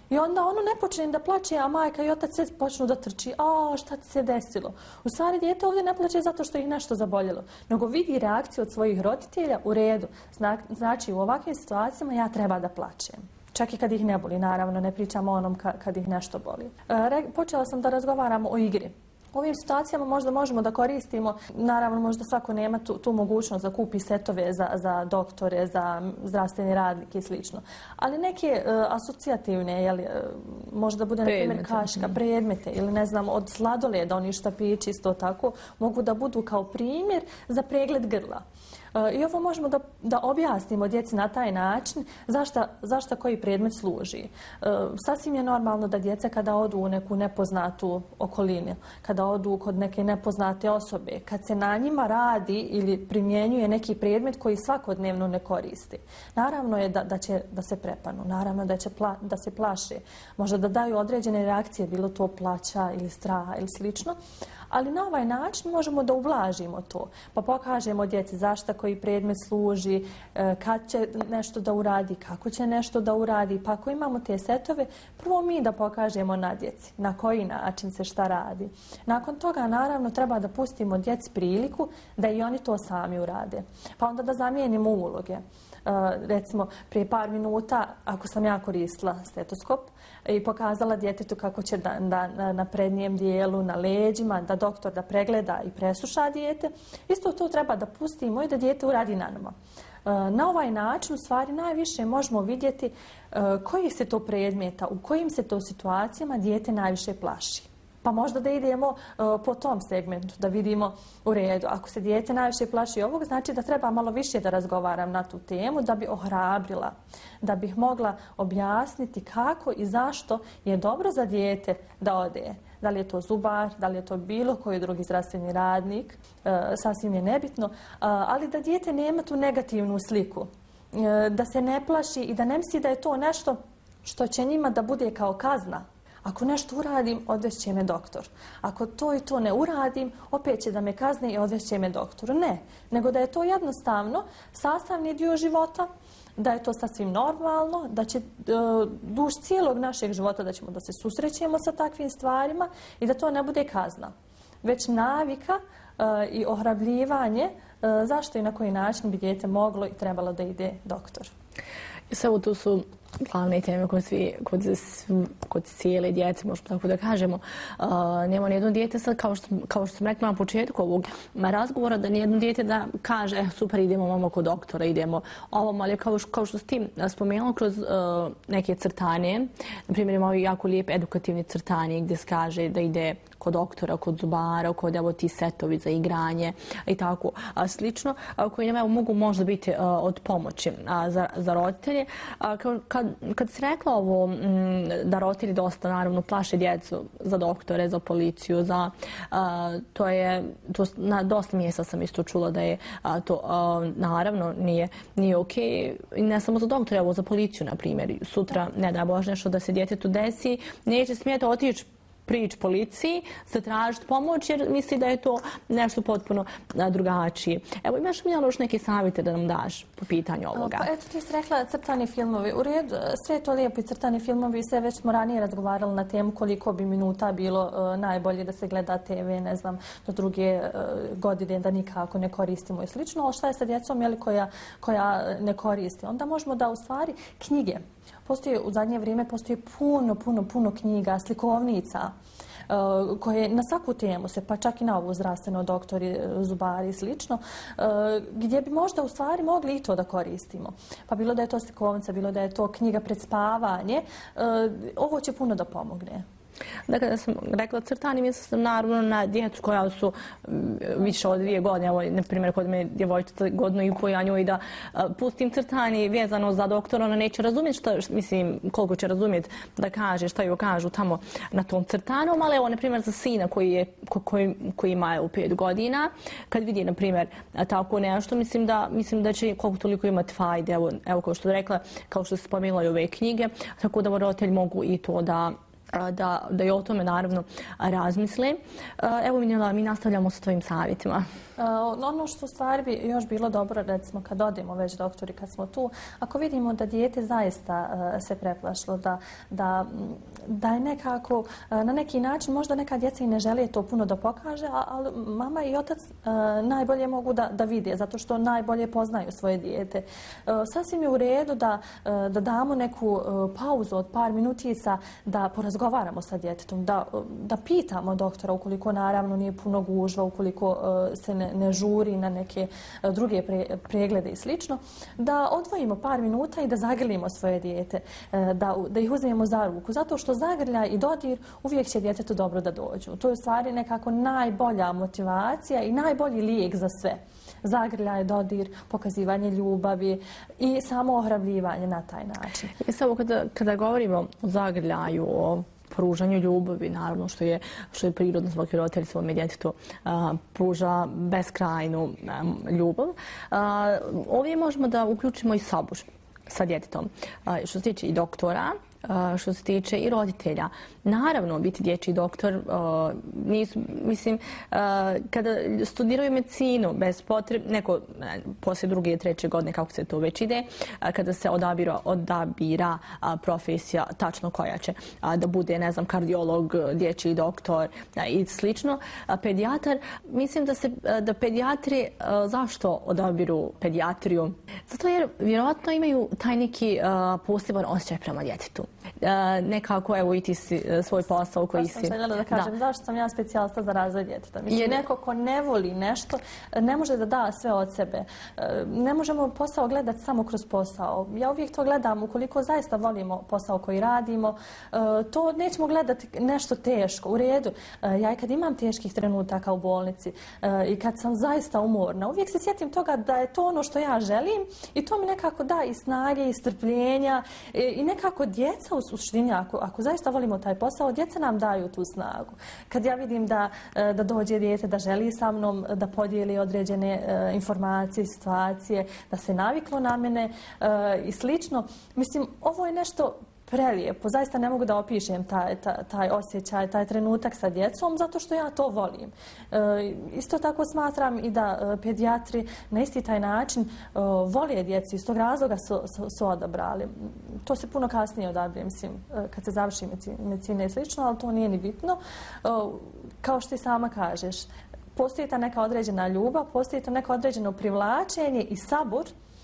I onda ono ne počne da plače, a majka i otac sve počnu da trči. A, šta ti se desilo? U stvari, dijete ovdje ne plače zato što ih nešto zaboljelo, nego vidi reakciju od svojih roditelja u redu. Znači, u ovakvim situacijama ja treba da plačem. Čak i kad ih ne boli, naravno, ne pričamo o onom kad ih nešto boli. Počela sam da razgovaram o igri. U ovim situacijama možda možemo da koristimo, naravno možda svako nema tu, tu mogućnost da kupi setove za, za doktore, za zdravstveni radnike i slično. Ali neke uh, asocijativne, jeli, uh, možda bude na primjer kaška, predmete ili ne znam od sladoleda, oni štapići isto tako, mogu da budu kao primjer za pregled grla. I ovo možemo da, da objasnimo djeci na taj način zašta, zašta koji predmet služi. E, sasvim je normalno da djeca kada odu u neku nepoznatu okolinu, kada odu kod neke nepoznate osobe, kad se na njima radi ili primjenjuje neki predmet koji svakodnevno ne koristi. Naravno je da, da će da se prepanu, naravno da će pla, da se plaše, možda da daju određene reakcije, bilo to plaća ili straha ili slično. Ali na ovaj način možemo da ublažimo to, pa pokažemo djeci zašta koji predmet služi, kad će nešto da uradi, kako će nešto da uradi. Pa ako imamo te setove, prvo mi da pokažemo na djeci na koji način se šta radi. Nakon toga, naravno, treba da pustimo djeci priliku da i oni to sami urade. Pa onda da zamijenimo uloge. Uh, recimo, prije par minuta, ako sam ja koristila stetoskop i pokazala djetetu kako će da, da, na prednjem dijelu, na leđima, da doktor da pregleda i presluša dijete, isto to treba da pustimo i da dijete uradi na nama. Uh, na ovaj način, u stvari, najviše možemo vidjeti uh, kojih se to predmeta, u kojim se to situacijama dijete najviše plaši. Pa možda da idemo uh, po tom segmentu, da vidimo u redu. Ako se dijete najviše plaši ovog, znači da treba malo više da razgovaram na tu temu, da bi ohrabrila, da bih mogla objasniti kako i zašto je dobro za dijete da ode. Da li je to zubar, da li je to bilo koji drugi zdravstveni radnik, uh, sasvim je nebitno, uh, ali da dijete nema tu negativnu sliku, uh, da se ne plaši i da ne misli da je to nešto što će njima da bude kao kazna. Ako nešto uradim, odvešće me doktor. Ako to i to ne uradim, opet će da me kazne i odvešće me doktoru. Ne, nego da je to jednostavno sastavni dio života, da je to sasvim normalno, da će duž cijelog našeg života da ćemo da se susrećemo sa takvim stvarima i da to ne bude kazna, već navika i ohrabljivanje zašto i na koji način bi dijete moglo i trebalo da ide doktor. Sve tu su glavne teme kod, svi, kod, kod cijele djece, možemo tako da kažemo. Uh, nema nijedno dijete sad, kao što, kao što sam rekla na početku ovog razgovora, da nijedno dijete da kaže eh, super, idemo mamo kod doktora, idemo ovom, ali kao, kao što s tim spomenula kroz uh, neke crtanje, na primjer imamo jako lijep edukativni crtanje gdje se kaže da ide kod doktora, kod zubara, kod evo ti setovi za igranje i tako a, slično, a, koji nam mogu možda biti a, od pomoći a, za, za roditelje. A, kad, kad si rekla ovo m, da roditelji dosta naravno plaše djecu za doktore, za policiju, za, a, to je, to, na dosta mjesta sam isto čula da je a, to a, naravno nije, nije okej. I ne samo za doktore, evo za policiju, na primjer. Sutra, ne da Bože, nešto da se djetetu desi, neće smijeti otići prič policiji, se tražiti pomoć jer misli da je to nešto potpuno drugačije. Evo, imaš mi još neke savjete da nam daš po pitanju ovoga? Pa eto, ti si rekla crtani filmovi. U redu, sve je to lijepo i crtani filmovi, sve već smo ranije razgovarali na temu koliko bi minuta bilo uh, najbolje da se gleda te ve, ne znam, do druge uh, godine da nikako ne koristimo i slično. Ali šta je sa djecom jeli, koja, koja ne koristi? Onda možemo da u stvari knjige. Postoji, u zadnje vrijeme postoji puno, puno, puno knjiga, slikovnica uh, koje na svaku temu se, pa čak i na ovu zdravstveno, doktori, zubari i slično, uh, gdje bi možda u stvari mogli i to da koristimo. Pa bilo da je to slikovnica, bilo da je to knjiga pred spavanje, uh, ovo će puno da pomogne. Dakle, da sam rekla crtani, mislim sam naravno na djecu koja su više od dvije godine. Evo, na primjer, kod me djevojčica godinu i po, ja njoj da pustim crtani vezano za doktora, ona neće razumjeti šta, mislim, koliko će razumjeti da kaže, šta joj kažu tamo na tom crtanom, ali evo, na primjer, za sina koji, je, koji, koji ima u pet godina, kad vidi, na primjer, tako nešto, mislim da, mislim da će koliko toliko imati fajde, evo, evo kao što je rekla, kao što se spomenula i ove knjige, tako da roditelji mogu i to da da, da i o tome naravno razmisle. Evo Minjela, mi nastavljamo sa tvojim savjetima. Ono što u stvari bi još bilo dobro, recimo kad odemo već doktori, kad smo tu, ako vidimo da dijete zaista se preplašilo, da, da, da je nekako na neki način, možda neka djeca i ne žele to puno da pokaže, ali mama i otac najbolje mogu da, da vide, zato što najbolje poznaju svoje dijete. Sasvim je u redu da, da damo neku pauzu od par minutica, da porazgovaramo sa djetetom, da, da pitamo doktora ukoliko naravno nije puno gužva, ukoliko se ne, ne žuri na neke druge pre, preglede i slično, da odvojimo par minuta i da zagrlimo svoje dijete, da, da ih uzmemo za ruku, zato što zagrljaj i dodir uvijek će djetetu dobro da dođu. To je u stvari nekako najbolja motivacija i najbolji lijek za sve. Zagrljaj, dodir, pokazivanje ljubavi i samo ohrabljivanje na taj način. I samo kada, kada govorimo o zagrljaju, o pružanju ljubavi, naravno što je, što je prirodno, svaki roditelj svome djetetu a, pruža beskrajnu a, ljubav. A, ovdje možemo da uključimo i sabor sa djetetom. A, što se tiče i doktora, što se tiče i roditelja. Naravno, biti dječji doktor, nisu, mislim, kada studiraju medicinu, bez potrebe, neko poslije druge i treće godine, kako se to već ide, kada se odabira, odabira profesija tačno koja će da bude, ne znam, kardiolog, dječji doktor i slično, pedijatar, mislim da se, da pedijatri, zašto odabiru pedijatriju? Zato jer vjerojatno imaju taj neki poseban osjećaj prema djetetu. Nekako, evo, i ti si svoj posao koji si... Baš sam željela da kažem, da. Zašto sam ja specijalista za razvoj djeteta? Mislim, je... neko ko ne voli nešto, ne može da da sve od sebe. Ne možemo posao gledati samo kroz posao. Ja uvijek to gledam, ukoliko zaista volimo posao koji radimo, to nećemo gledati nešto teško. U redu, ja i kad imam teških trenutaka u bolnici i kad sam zaista umorna, uvijek se sjetim toga da je to ono što ja želim i to mi nekako da i snage i strpljenja i nekako djeca u suštini, ako, ako zaista volimo taj posao, djeca nam daju tu snagu. Kad ja vidim da, da dođe dijete, da želi sa mnom da podijeli određene uh, informacije, situacije, da se naviklo na mene uh, i slično, mislim, ovo je nešto prelijepo. Zaista ne mogu da opišem taj, taj, taj osjećaj, taj trenutak sa djecom, zato što ja to volim. E, isto tako smatram i da e, pedijatri na isti taj način e, vole djecu, iz tog razloga su, su, su odabrali. To se puno kasnije odabire, mislim, e, kad se završi medicina i slično, ali to nije ni bitno. E, kao što ti sama kažeš, postoji ta neka određena ljubav, postoji to neko određeno privlačenje i sabor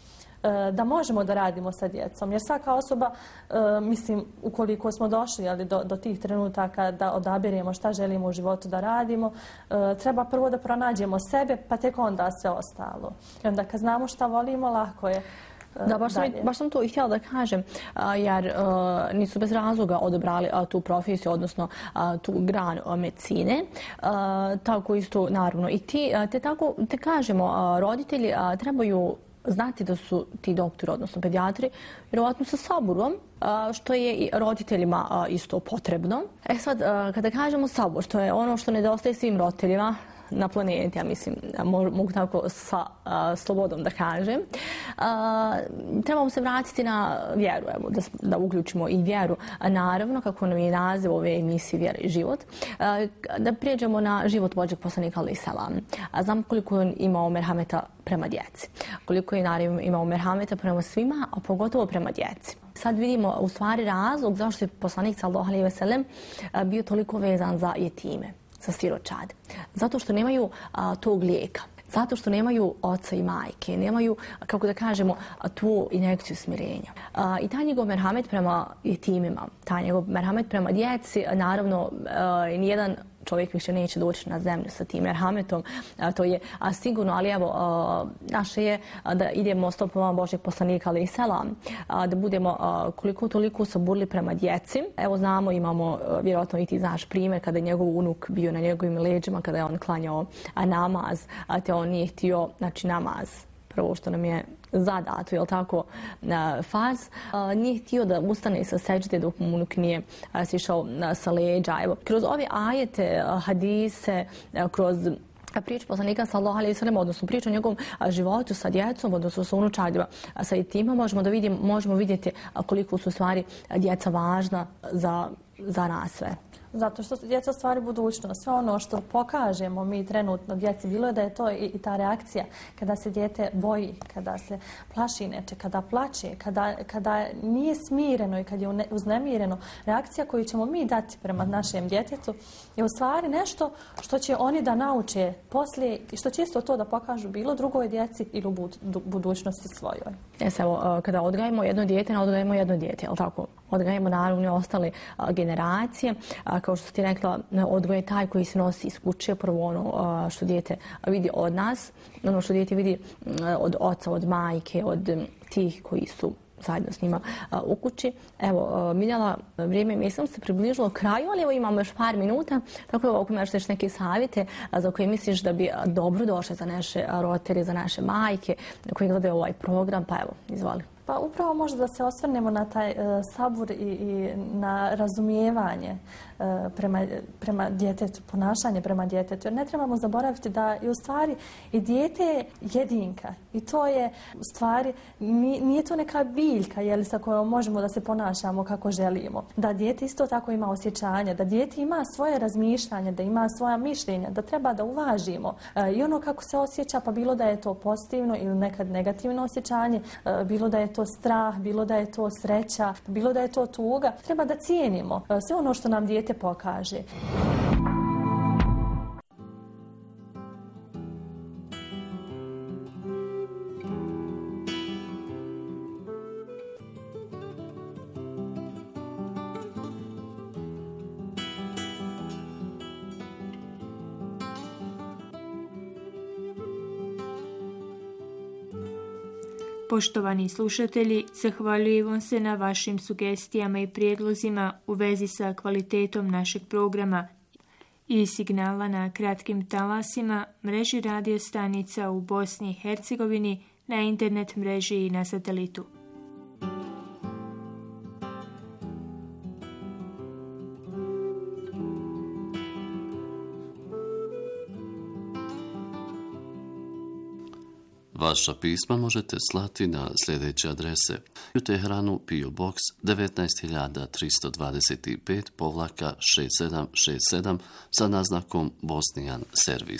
da možemo da radimo sa djecom. Jer svaka osoba, mislim, ukoliko smo došli ali, do, do tih trenutaka da odabiremo šta želimo u životu da radimo, treba prvo da pronađemo sebe, pa tek onda sve ostalo. I onda kad znamo šta volimo, lako je. Da, baš sam, baš sam to i htjela da kažem, jer uh, nisu bez razloga odabrali uh, tu profesiju, odnosno uh, tu granu uh, medicine. Uh, tako isto, naravno, i ti, uh, te tako, te kažemo, uh, roditelji uh, trebaju znati da su ti doktori, odnosno pedijatri, vjerovatno sa saborom, što je i roditeljima isto potrebno. E sad, kada kažemo sabor, što je ono što nedostaje svim roditeljima na planeti, ja mislim, mogu tako sa a, slobodom da kažem. A, trebamo se vratiti na vjeru, evo, da, da uključimo i vjeru. A, naravno, kako nam je naziv ove emisije Vjera i život, a, da prijeđemo na život Božjeg poslanika alejhi selam. A znam koliko je imao merhameta prema djeci, koliko je naravno imao merhameta prema svima, a pogotovo prema djeci. Sad vidimo u stvari razlog zašto je poslanik sallallahu alejhi ve sellem bio toliko vezan za jetime, za siročad. Zato što nemaju a, tog lijeka. Zato što nemaju oca i majke, nemaju, kako da kažemo, tu injekciju smirenja. A, I taj njegov merhamet prema jetimima, taj njegov merhamet prema djeci, naravno, a, nijedan čovjek više neće doći na zemlju sa tim merhametom, a, to je a, sigurno, ali evo, a, naše je a, da idemo stopama Božjeg poslanika alejhi selam, a, da budemo a, koliko toliko saburli prema djeci. Evo znamo, imamo, a, vjerojatno i ti znaš primjer, kada je njegov unuk bio na njegovim leđima, kada je on klanjao a, namaz, a te on nije htio, znači namaz, prvo što nam je zadato, jel tako, farz, nije htio da ustane sa seđde dok mu unuk nije sišao sa leđa. Evo, kroz ove ajete, hadise, kroz priču poslanika sallallahu alejhi ve sellem, odnosno priču o njegovom životu sa djecom, odnosno sa unučadima, sa jetima, možemo da vidimo, možemo vidjeti koliko su stvari djeca važna za za nas sve. Zato što su djeca stvari budućnost. Sve ono što pokažemo mi trenutno djeci, bilo je da je to i, i ta reakcija kada se dijete boji, kada se plaši neče, kada plače, kada, kada nije smireno i kad je uznemireno, reakcija koju ćemo mi dati prema našem djetetu je u stvari nešto što će oni da nauče poslije i što će isto to da pokažu bilo drugoj djeci ili u budućnosti svojoj. Jes, evo, kada odgajemo jedno dijete, ne odgajemo jedno dijete, jel tako? Odgajemo naravno i ostale a, generacije. A, kao što ti rekla, odgoj je taj koji se nosi iz kuće, prvo ono a, što dijete vidi od nas, ono što dijete vidi a, od oca, od majke, od m, tih koji su zajedno s njima a, u kući. Evo, a, Miljana, vrijeme mislim se približilo kraju, ali evo imamo još par minuta, tako da ako imaš još neke savjete a, za koje misliš da bi dobro došle za naše roditelje, za naše majke koji gledaju ovaj program, pa evo, izvoli. Pa upravo možda da se osvrnemo na taj uh, sabur i, i na razumijevanje uh, prema, prema djetetu, ponašanje prema djetetu. Jer ne trebamo zaboraviti da je u stvari i dijete je jedinka. I to je u stvari, nije, nije to neka biljka jeli, sa kojom možemo da se ponašamo kako želimo. Da dijete isto tako ima osjećanja, da dijete ima svoje razmišljanje, da ima svoja mišljenja, da treba da uvažimo. Uh, I ono kako se osjeća, pa bilo da je to pozitivno ili nekad negativno osjećanje, uh, bilo da je to strah, bilo da je to sreća, bilo da je to tuga. Treba da cijenimo sve ono što nam dijete pokaže. Poštovani slušatelji, zahvaljujemo se na vašim sugestijama i prijedlozima u vezi sa kvalitetom našeg programa i signala na kratkim talasima, mreži radio stanica u Bosni i Hercegovini, na internet mreži i na satelitu. Vaša pisma možete slati na sljedeće adrese: u Teheranu P O Box devetnaest hiljada tristo dvadeset pet povlaka šest sedam šest sedam sa naznakom Bosnijan servis.